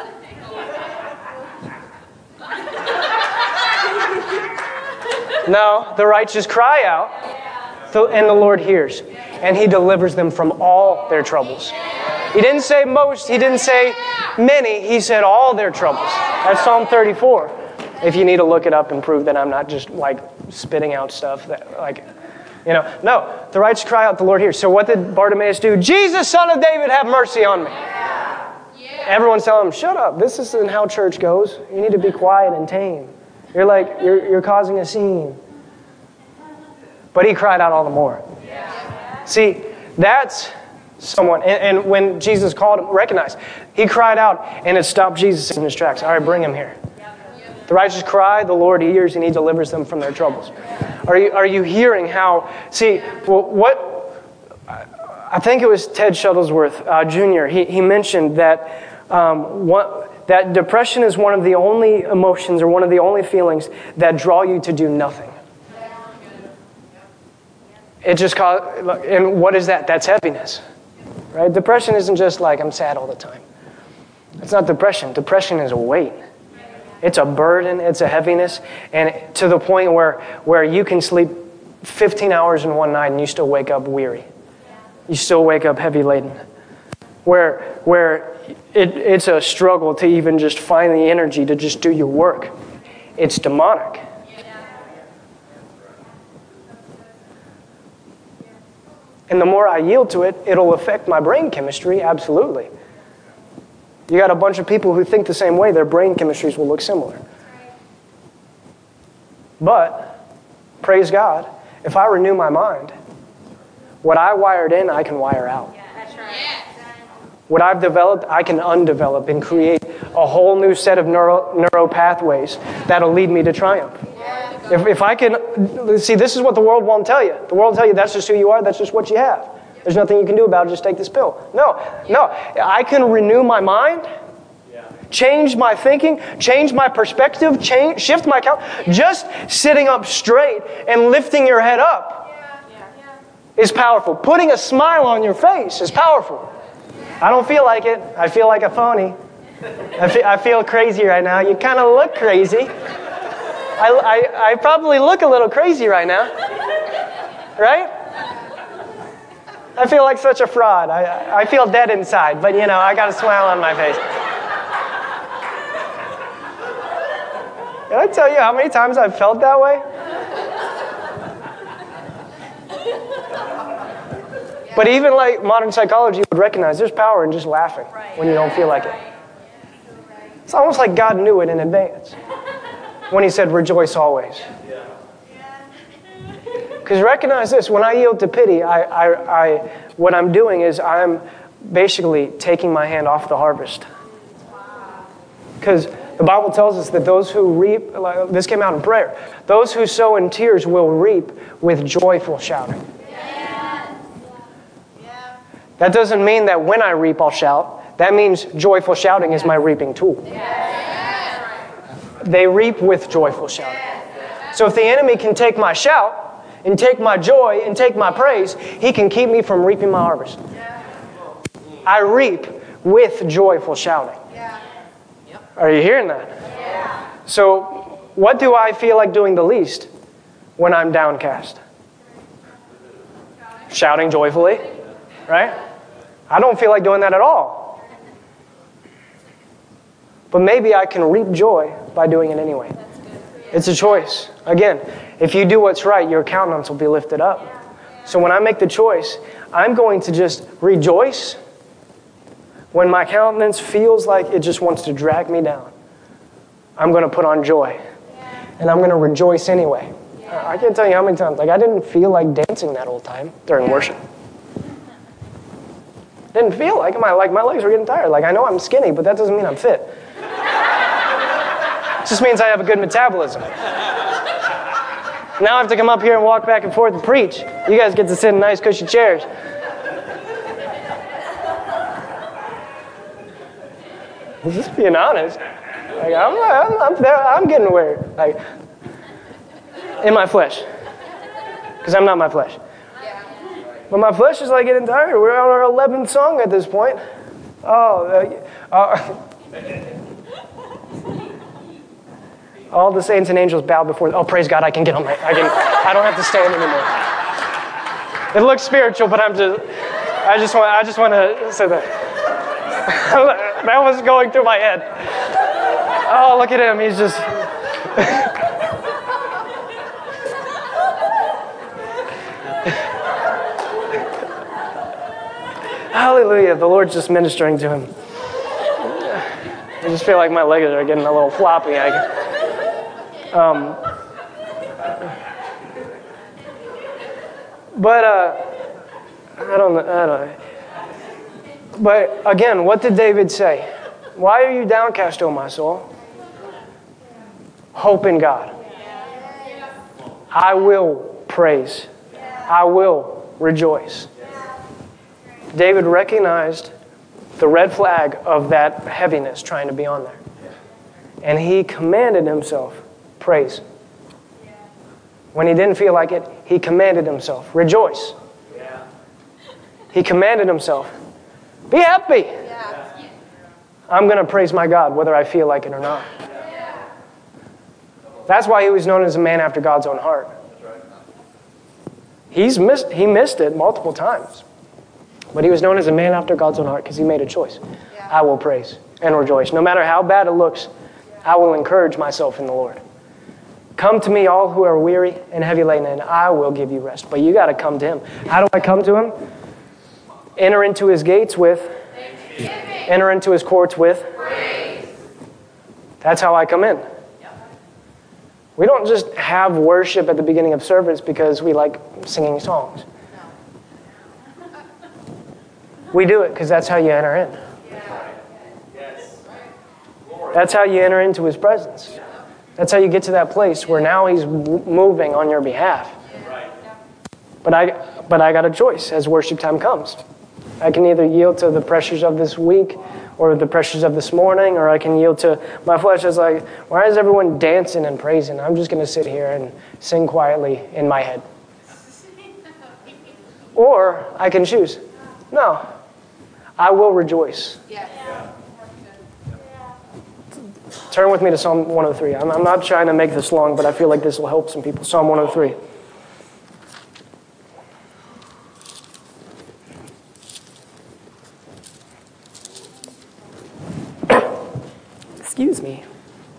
No, the righteous cry out, and the Lord hears. And He delivers them from all their troubles. He didn't say most, He didn't say many, He said all their troubles. That's Psalm thirty-four. If you need to look it up and prove that I'm not just like spitting out stuff that like, you know. No, the righteous cry out, the Lord hears. So what did Bartimaeus do? Jesus, Son of David, have mercy on me. Everyone's telling him, shut up. This isn't how church goes. You need to be quiet and tame. You're like, you're, you're causing a scene. But he cried out all the more. See, that's someone, and, and when Jesus called him, recognize, he cried out and it stopped Jesus in his tracks. All right, bring him here. The righteous cry, the Lord hears, and He delivers them from their troubles. Are you, are you hearing how, see, well, what, I think it was Ted Shuttlesworth, uh, Junior, he, he mentioned that um, what, that depression is one of the only emotions or one of the only feelings that draw you to do nothing. It just causes, and what is that? That's heaviness, right? Depression isn't just like I'm sad all the time. It's not depression. Depression is a weight. It's a burden. It's a heaviness, and to the point where where you can sleep fifteen hours in one night and you still wake up weary. You still wake up heavy laden. Where where it, it's a struggle to even just find the energy to just do your work. it's demonic. And the more I yield to it, it'll affect my brain chemistry, absolutely. You got a bunch of people who think the same way, their brain chemistries will look similar. But, praise God, if I renew my mind, what I wired in, I can wire out. What I've developed, I can undevelop and create a whole new set of neuro, neuro pathways that'll lead me to triumph. If, if I can, see, this is what the world won't tell you. The world will tell you that's just who you are, that's just what you have. There's nothing you can do about it, just take this pill. No, no. I can renew my mind, change my thinking, change my perspective, change, shift my count. Just sitting up straight and lifting your head up is powerful. Putting a smile on your face is powerful. I don't feel like it. I feel like a phony. I feel, I feel crazy right now. You kind of look crazy. I, I, I probably look a little crazy right now. Right? I feel like such a fraud. I, I feel dead inside, but you know, I got a smile on my face. Can I tell you how many times I've felt that way? But even like modern psychology would recognize there's power in just laughing when you don't feel like it. It's almost like God knew it in advance when he said, rejoice always. Because recognize this, when I yield to pity, I, I, I, what I'm doing is I'm basically taking my hand off the harvest. Because the Bible tells us that those who reap, like, this came out in prayer, those who sow in tears will reap with joyful shouting. That doesn't mean that when I reap, I'll shout. That means joyful shouting is my reaping tool. They reap with joyful shouting. So if the enemy can take my shout, and take my joy, and take my praise, he can keep me from reaping my harvest. I reap with joyful shouting. Are you hearing that? So, what do I feel like doing the least when I'm downcast? Shouting joyfully, right? I don't feel like doing that at all. But maybe I can reap joy by doing it anyway. It's a choice. Again, if you do what's right, your countenance will be lifted up. So when I make the choice, I'm going to just rejoice when my countenance feels like it just wants to drag me down. I'm going to put on joy. And I'm going to rejoice anyway. I can't tell you how many times. Like, I didn't feel like dancing that whole time during worship. Didn't feel like my like my legs were getting tired. Like, I know I'm skinny, but that doesn't mean I'm fit. It just means I have a good metabolism. Now I have to come up here and walk back and forth and preach. You guys get to sit in nice cushy chairs. Just being honest. Like, I'm, I'm, I'm, there, I'm getting weird. Like, in my flesh. Because I'm not my flesh. But my flesh is like getting tired. We're on our eleventh song at this point. Oh, uh, uh, all the saints and angels bow before. Oh, praise God! I can get on my. I can. I don't have to stand anymore. It looks spiritual, but I'm just. I just want. I just want to say that. That was going through my head. Oh, look at him. He's just. Hallelujah. The Lord's just ministering to him. I just feel like my legs are getting a little floppy. I, um, but, uh, I don't know. I don't know. But, again, what did David say? Why are you downcast, O my soul? Hope in God. I will praise. I will rejoice. David recognized the red flag of that heaviness trying to be on there. And he commanded himself, praise. When he didn't feel like it, he commanded himself, rejoice. He commanded himself, be happy. I'm going to praise my God whether I feel like it or not. That's why he was known as a man after God's own heart. He's missed, he missed it multiple times. But he was known as a man after God's own heart because he made a choice. Yeah. I will praise and rejoice. No matter how bad it looks, I will encourage myself in the Lord. Come to me, all who are weary and heavy laden, and I will give you rest. But you got to come to him. How do I come to him? Enter into his gates with, enter into his courts with. That's how I come in. We don't just have worship at the beginning of service because we like singing songs. We do it because that's how you enter in. That's how you enter into his presence. That's how you get to that place where now he's moving on your behalf. But I, but I got a choice as worship time comes. I can either yield to the pressures of this week or the pressures of this morning, or I can yield to my flesh is like, why is everyone dancing and praising? I'm just going to sit here and sing quietly in my head. Or I can choose, no, I will rejoice. Yes. Turn with me to Psalm one oh three. I'm, I'm not trying to make this long, but I feel like this will help some people. Psalm one oh three. Excuse me.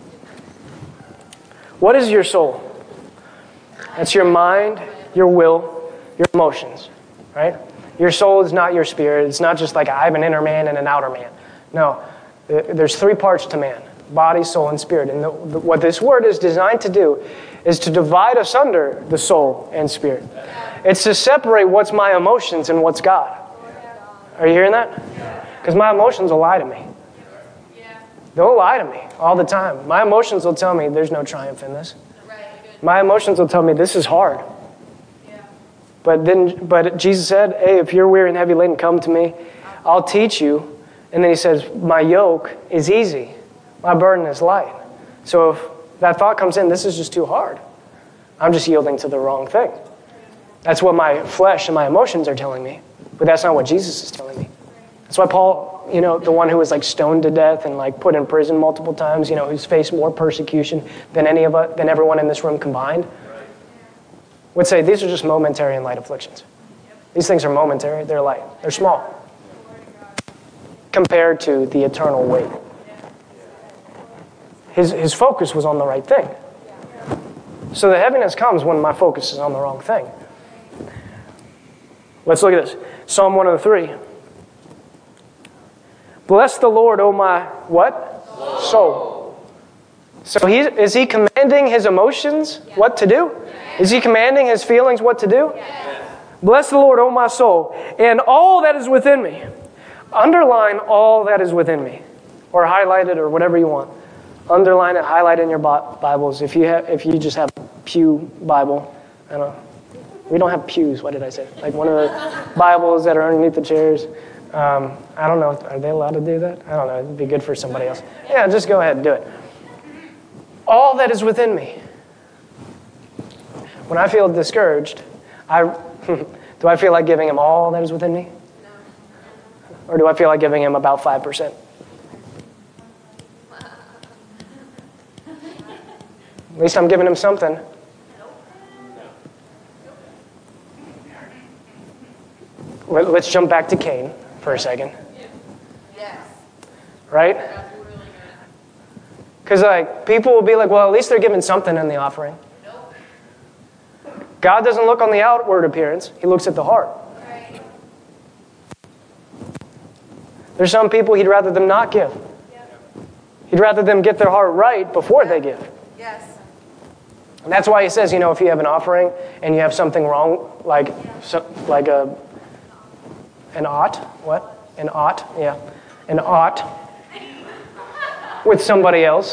What is your soul? That's your mind, your will, your emotions, right? Your soul is not your spirit. It's not just like I have an inner man and an outer man. No, there's three parts to man: body, soul, and spirit. And the, the, what this word is designed to do is to divide asunder the soul and spirit. It's to separate what's my emotions and what's God. Are you hearing that? Because my emotions will lie to me. They'll lie to me all the time. My emotions will tell me there's no triumph in this. My emotions will tell me this is hard. But then, but Jesus said, hey, if you're weary and heavy laden, come to me. I'll teach you. And then he says, my yoke is easy. My burden is light. So if that thought comes in, this is just too hard, I'm just yielding to the wrong thing. That's what my flesh and my emotions are telling me. But that's not what Jesus is telling me. That's why Paul, you know, the one who was like stoned to death and like put in prison multiple times, you know, who's faced more persecution than any of us, than everyone in this room combined, would say these are just momentary and light afflictions. These things are momentary, they're light, they're small compared to the eternal weight. His, his focus was on the right thing. So the heaviness comes when my focus is on the wrong thing. Let's look at this. Psalm one oh three. Bless the Lord, O my, what? Soul. Soul. So he, is he commanding his emotions what to do? Is he commanding his feelings what to do? Bless the Lord, O my soul, and all that is within me. Underline all that is within me. Or highlight it or whatever you want. Underline it, highlight it in your Bibles. If you have, if you just have Pew Bible, I don't know. We don't have pews, what did I say? Like one of the Bibles that are underneath the chairs. Um, I don't know. Are they allowed to do that? I don't know. It'd be good for somebody else. Yeah, just go ahead and do it. All that is within me. When I feel discouraged, I do I feel like giving him all that is within me? No. Or do I feel like giving him about five percent? At least I'm giving him something. Let's jump back to Cain for a second. Yes. Right? Because like people will be like, well, at least they're giving something in the offering. Nope. God doesn't look on the outward appearance. He looks at the heart. Right. There's some people he'd rather them not give. Yep. He'd rather them get their heart right before they give. Yes. And that's why he says, you know, if you have an offering and you have something wrong, like so, like a an ought, what? An ought, yeah. An ought with somebody else.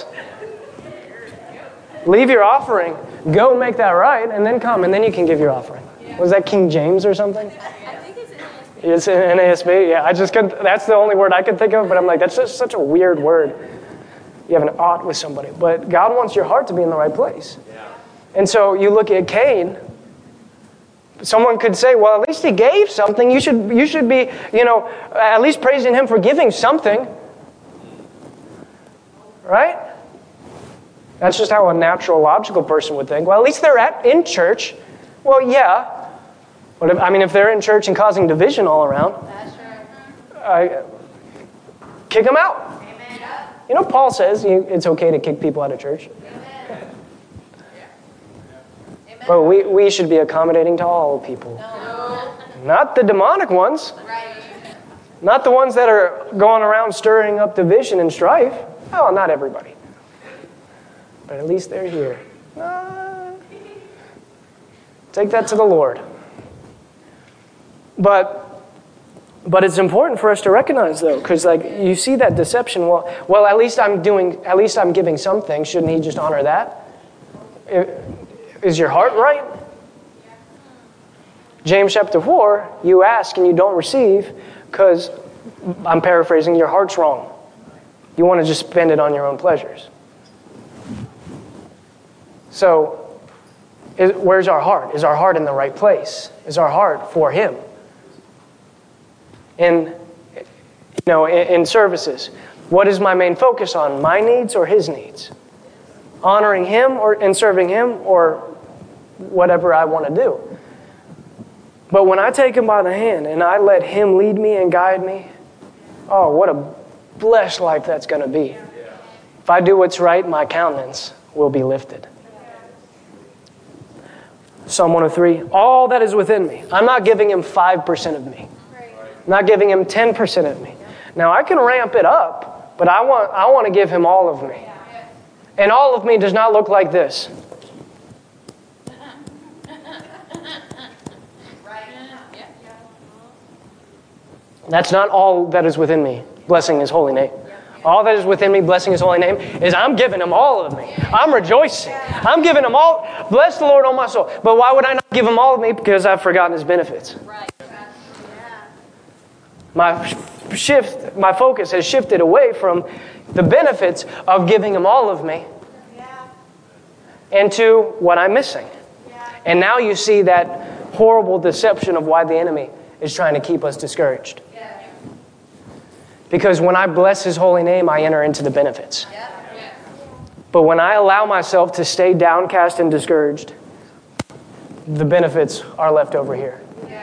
Leave your offering, go and make that right, and then come, and then you can give your offering. Was that King James or something? I think it's N A S B. It's in N A S B, yeah. I just couldn't, that's the only word I could think of, but I'm like, that's just such a weird word. You have an ought with somebody. But God wants your heart to be in the right place. And so you look at Cain. Someone could say, well, at least he gave something. You should, you should be, you know, at least praising him for giving something. Right? That's just how a natural, logical person would think. Well, at least they're at, in church. Well, yeah. But if, I mean, if they're in church and causing division all around, That's right. uh, kick them out. Amen. You know, Paul says you, it's okay to kick people out of church. Amen. But we, we should be accommodating to all people. Not the demonic ones. Not the ones that are going around stirring up division and strife. Oh, not everybody. But at least they're here. Uh, take that to the Lord. But but it's important for us to recognize, though, because like you see that deception. Well, well, at least I'm doing. At least I'm giving something. Shouldn't he just honor that? Is your heart right? James chapter four. You ask and you don't receive because, I'm paraphrasing, your heart's wrong. You want to just spend it on your own pleasures. So, is, where's our heart? Is our heart in the right place? Is our heart for Him? In, you know, in, in services, what is my main focus on? My needs or His needs? Honoring Him or and serving Him, or whatever I want to do. But when I take Him by the hand and I let Him lead me and guide me, oh, what a blessed life that's going to be. If I do what's right, my countenance will be lifted. Psalm one oh three, all that is within me. I'm not giving Him five percent of me. I'm not giving Him ten percent of me. Now, I can ramp it up, but I want, I want to give Him all of me. And all of me does not look like this. That's not all that is within me, blessing His holy name. All that is within me, blessing His holy name, is I'm giving Him all of me. I'm rejoicing. I'm giving Him all. Bless the Lord, oh my soul. But why would I not give Him all of me? Because I've forgotten His benefits. My shift, my focus has shifted away from the benefits of giving Him all of me into what I'm missing. And now you see that horrible deception of why the enemy is trying to keep us discouraged. Because when I bless His holy name, I enter into the benefits. But when I allow myself to stay downcast and discouraged, the benefits are left over here.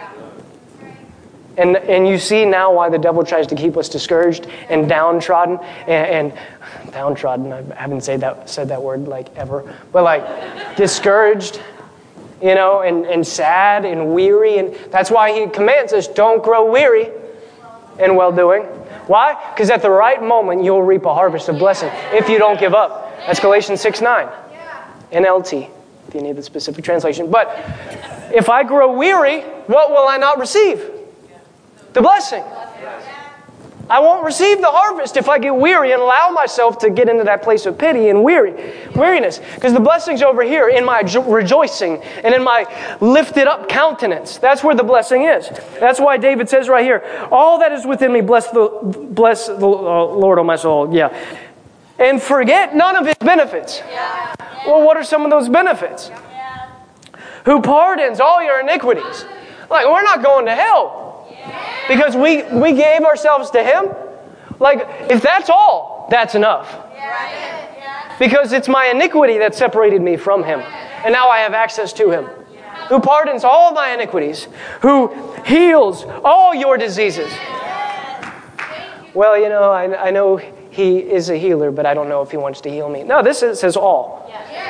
And and you see now why the devil tries to keep us discouraged and downtrodden and, and downtrodden. I haven't said that said that word like ever, but like discouraged, you know, and, and sad and weary. And that's why he commands us, don't grow weary in well-doing. Why? Because at the right moment, you'll reap a harvest of blessing if you don't give up. That's Galatians six nine, N L T, if you need the specific translation. But if I grow weary, what will I not receive? The blessing. I won't receive the harvest if I get weary and allow myself to get into that place of pity and weary, weariness. Because the blessing's over here in my jo- rejoicing and in my lifted up countenance. That's where the blessing is. That's why David says right here, all that is within me, bless the, bless the uh, Lord, oh my soul. Yeah. And forget none of His benefits. Yeah. Well, what are some of those benefits? Yeah. Who pardons all your iniquities. Like, we're not going to hell. Because we, we gave ourselves to Him. Like, if that's all, that's enough. Because it's my iniquity that separated me from Him. And now I have access to Him. Who pardons all my iniquities. Who heals all your diseases. Well, you know, I, I know He is a healer, but I don't know if He wants to heal me. No, this is, says all.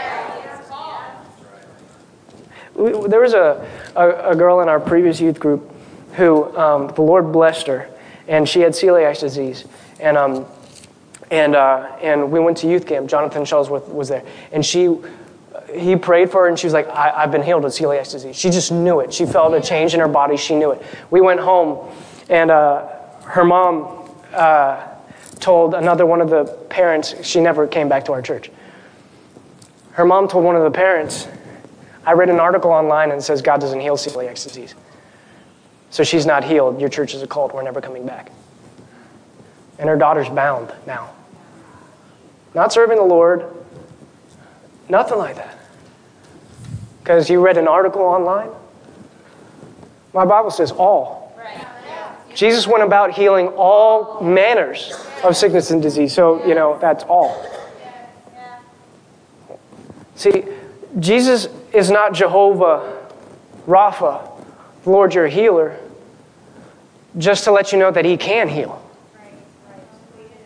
We, there was a, a, a girl in our previous youth group who um, the Lord blessed her, and she had celiac disease, and um, and uh, and we went to youth camp. Jonathan Shellsworth was there, and she, he prayed for her, and she was like, I, "I've been healed of celiac disease." She just knew it. She felt a change in her body. She knew it. We went home, and uh, her mom uh, told another one of the parents. She never came back to our church. Her mom told one of the parents, "I read an article online and it says God doesn't heal celiac disease. So she's not healed. Your church is a cult. We're never coming back." And her daughter's bound now. Not serving the Lord. Nothing like that. Because you read an article online. My Bible says all. Jesus went about healing all manners of sickness and disease. So, you know, that's all. See, Jesus is not Jehovah Rapha, the Lord your healer, just to let you know that He can heal.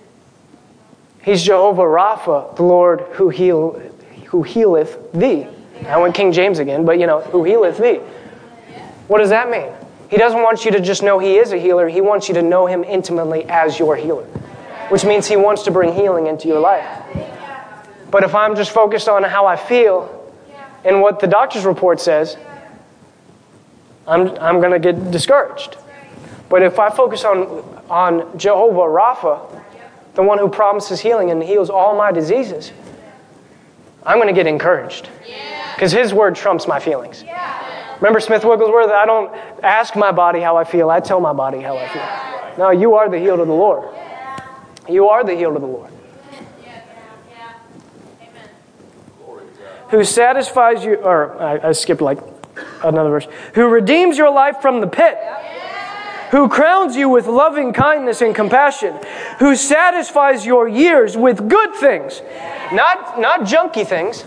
He's Jehovah Rapha, the Lord who heal, who healeth thee. I went King James again, but you know, who healeth thee. What does that mean? He doesn't want you to just know he is a healer. He wants you to know him intimately as your healer, which means he wants to bring healing into your life. But if I'm just focused on how I feel and what the doctor's report says, I'm, I'm going to get discouraged. But if I focus on, on Jehovah Rapha, the one who promises healing and heals all my diseases, I'm going to get encouraged. Because his word trumps my feelings. Remember Smith Wigglesworth? I don't ask my body how I feel. I tell my body how I feel. No, you are the healed of the Lord. You are the healed of the Lord. Who satisfies you, or I, I skipped like another verse. Who redeems your life from the pit. Who crowns you with loving kindness and compassion. Who satisfies your years with good things. Not, not junky things.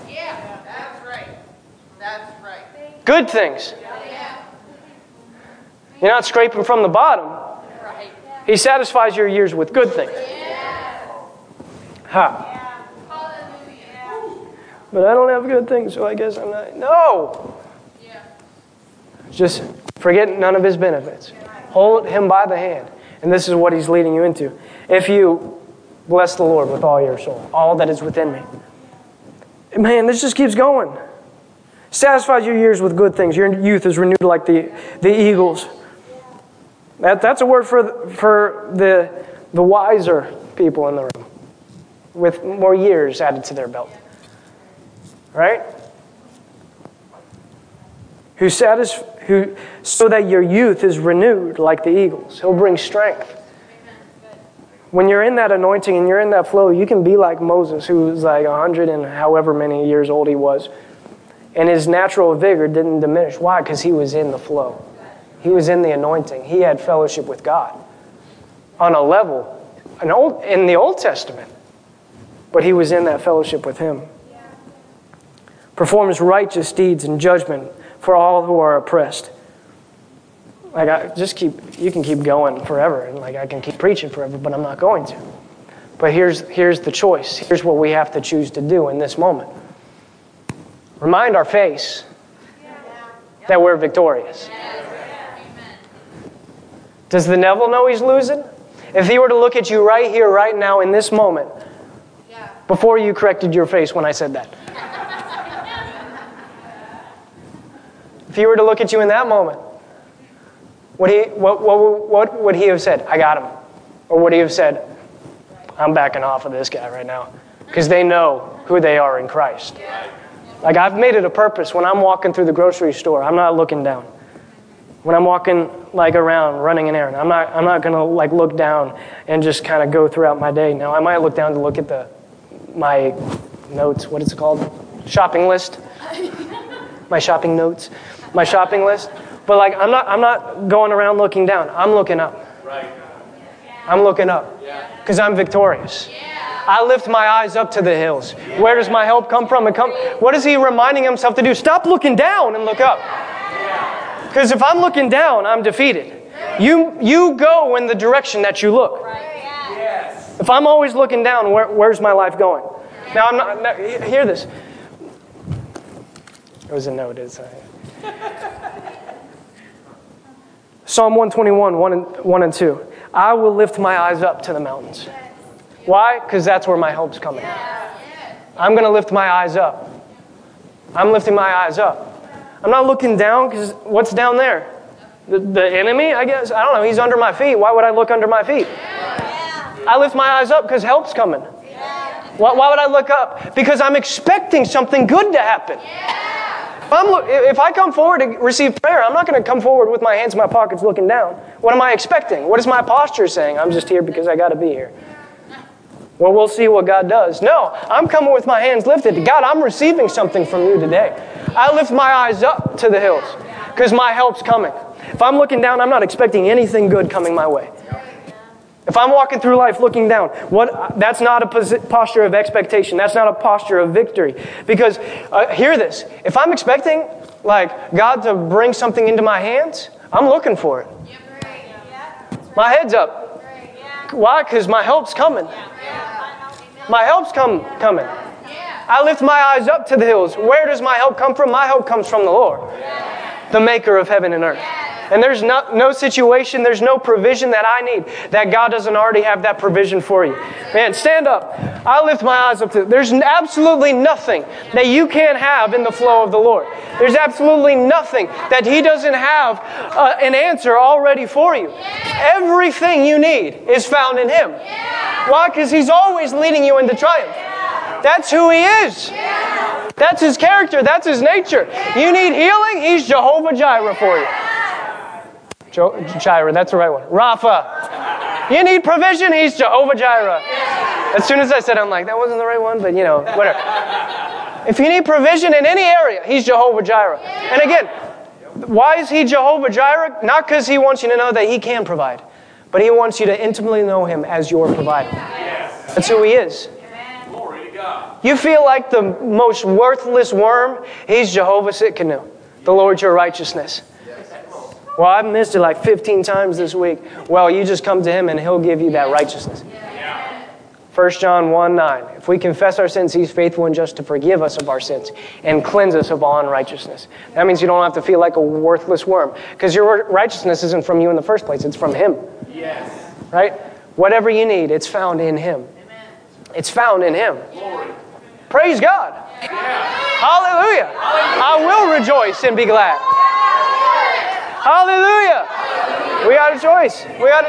Good things. You're not scraping from the bottom. He satisfies your years with good things. Ha. But I don't have good things, so I guess I'm not. No. Just forget none of his benefits. Hold him by the hand. And this is what he's leading you into. If you bless the Lord with all your soul, all that is within me. Man, this just keeps going. Satisfies your years with good things. Your youth is renewed like the, the eagles. That, that's a word for, for the, the wiser people in the room. With more years added to their belt. Right? Who satisf- who so that your youth is renewed like the eagles. He'll bring strength. When you're in that anointing and you're in that flow, you can be like Moses, who was like a hundred and however many years old he was. And his natural vigor didn't diminish. Why? Because he was in the flow. He was in the anointing. He had fellowship with God on a level an old, in the Old Testament. But he was in that fellowship with him. Performs righteous deeds and judgment for all who are oppressed. Like I just keep, you can keep going forever, and like I can keep preaching forever, but I'm not going to. But here's here's the choice. Here's what we have to choose to do in this moment. Remind our face that we're victorious. Does the devil know he's losing? If he were to look at you right here, right now, in this moment, before you corrected your face when I said that. If he were to look at you in that moment, would he, what, what, what would he have said? I got him. Or would he have said, I'm backing off of this guy right now? Because they know who they are in Christ. Like I've made it a purpose when I'm walking through the grocery store, I'm not looking down. When I'm walking like around, running an errand, I'm not I'm not gonna like look down and just kind of go throughout my day. Now I might look down to look at the my notes, what is it called? Shopping list. My shopping notes. My shopping list. But like I'm not I'm not going around looking down. I'm looking up. I'm looking up. Because I'm victorious. I lift my eyes up to the hills. Where does my help come from? It come, what is he reminding himself to do? Stop looking down and look up. Because if I'm looking down, I'm defeated. You you go in the direction that you look. If I'm always looking down, where, where's my life going? Now, I'm not, now, hear this. It was a note. It's a, Psalm one twenty-one, one and, one and two. I will lift my eyes up to the mountains. Why? Because that's where my help's coming. I'm going to lift my eyes up. I'm lifting my eyes up. I'm not looking down because what's down there? The, the enemy, I guess? I don't know. He's under my feet. Why would I look under my feet? I lift my eyes up because help's coming. Why, why would I look up? Because I'm expecting something good to happen. If, I'm, if I come forward to receive prayer, I'm not going to come forward with my hands in my pockets looking down. What am I expecting? What is my posture saying? I'm just here because I got to be here. Well, we'll see what God does. No, I'm coming with my hands lifted. God, I'm receiving something from you today. I lift my eyes up to the hills because my help's coming. If I'm looking down, I'm not expecting anything good coming my way. If I'm walking through life looking down, what? That's not a posi- posture of expectation. That's not a posture of victory. Because, uh, hear this, if I'm expecting like God to bring something into my hands, I'm looking for it. My head's up. Why? Because my help's coming. My help's come coming. I lift my eyes up to the hills. Where does my help come from? My help comes from the Lord, the maker of heaven and earth. And there's no, no situation, there's no provision that I need that God doesn't already have that provision for you. Man, stand up. I lift my eyes up to, there's absolutely nothing that you can't have in the flow of the Lord. There's absolutely nothing that He doesn't have uh, an answer already for you. Everything you need is found in Him. Why? Because He's always leading you into triumph. That's who He is. That's His character. That's His nature. You need healing? He's Jehovah Jireh for you. Jo- Jireh, that's the right one. Rapha. You need provision? He's Jehovah Jireh. As soon as I said it, I'm like, that wasn't the right one, but you know, whatever. If you need provision in any area, He's Jehovah Jireh. And again, why is He Jehovah Jireh? Not because He wants you to know that He can provide, but He wants you to intimately know Him as your provider. That's who He is. You feel like the most worthless worm? He's Jehovah Sitkanu, the Lord your righteousness. Well, I've missed it like fifteen times this week. Well, you just come to Him and He'll give you that righteousness. First John one nine. If we confess our sins, He's faithful and just to forgive us of our sins and cleanse us of all unrighteousness. That means you don't have to feel like a worthless worm, because your righteousness isn't from you in the first place. It's from Him. Yes. Right? Whatever you need, it's found in Him. Amen. It's found in Him. Glory. Praise God. Yeah. Hallelujah. Hallelujah. I will rejoice and be glad. Hallelujah. We got a choice. We got a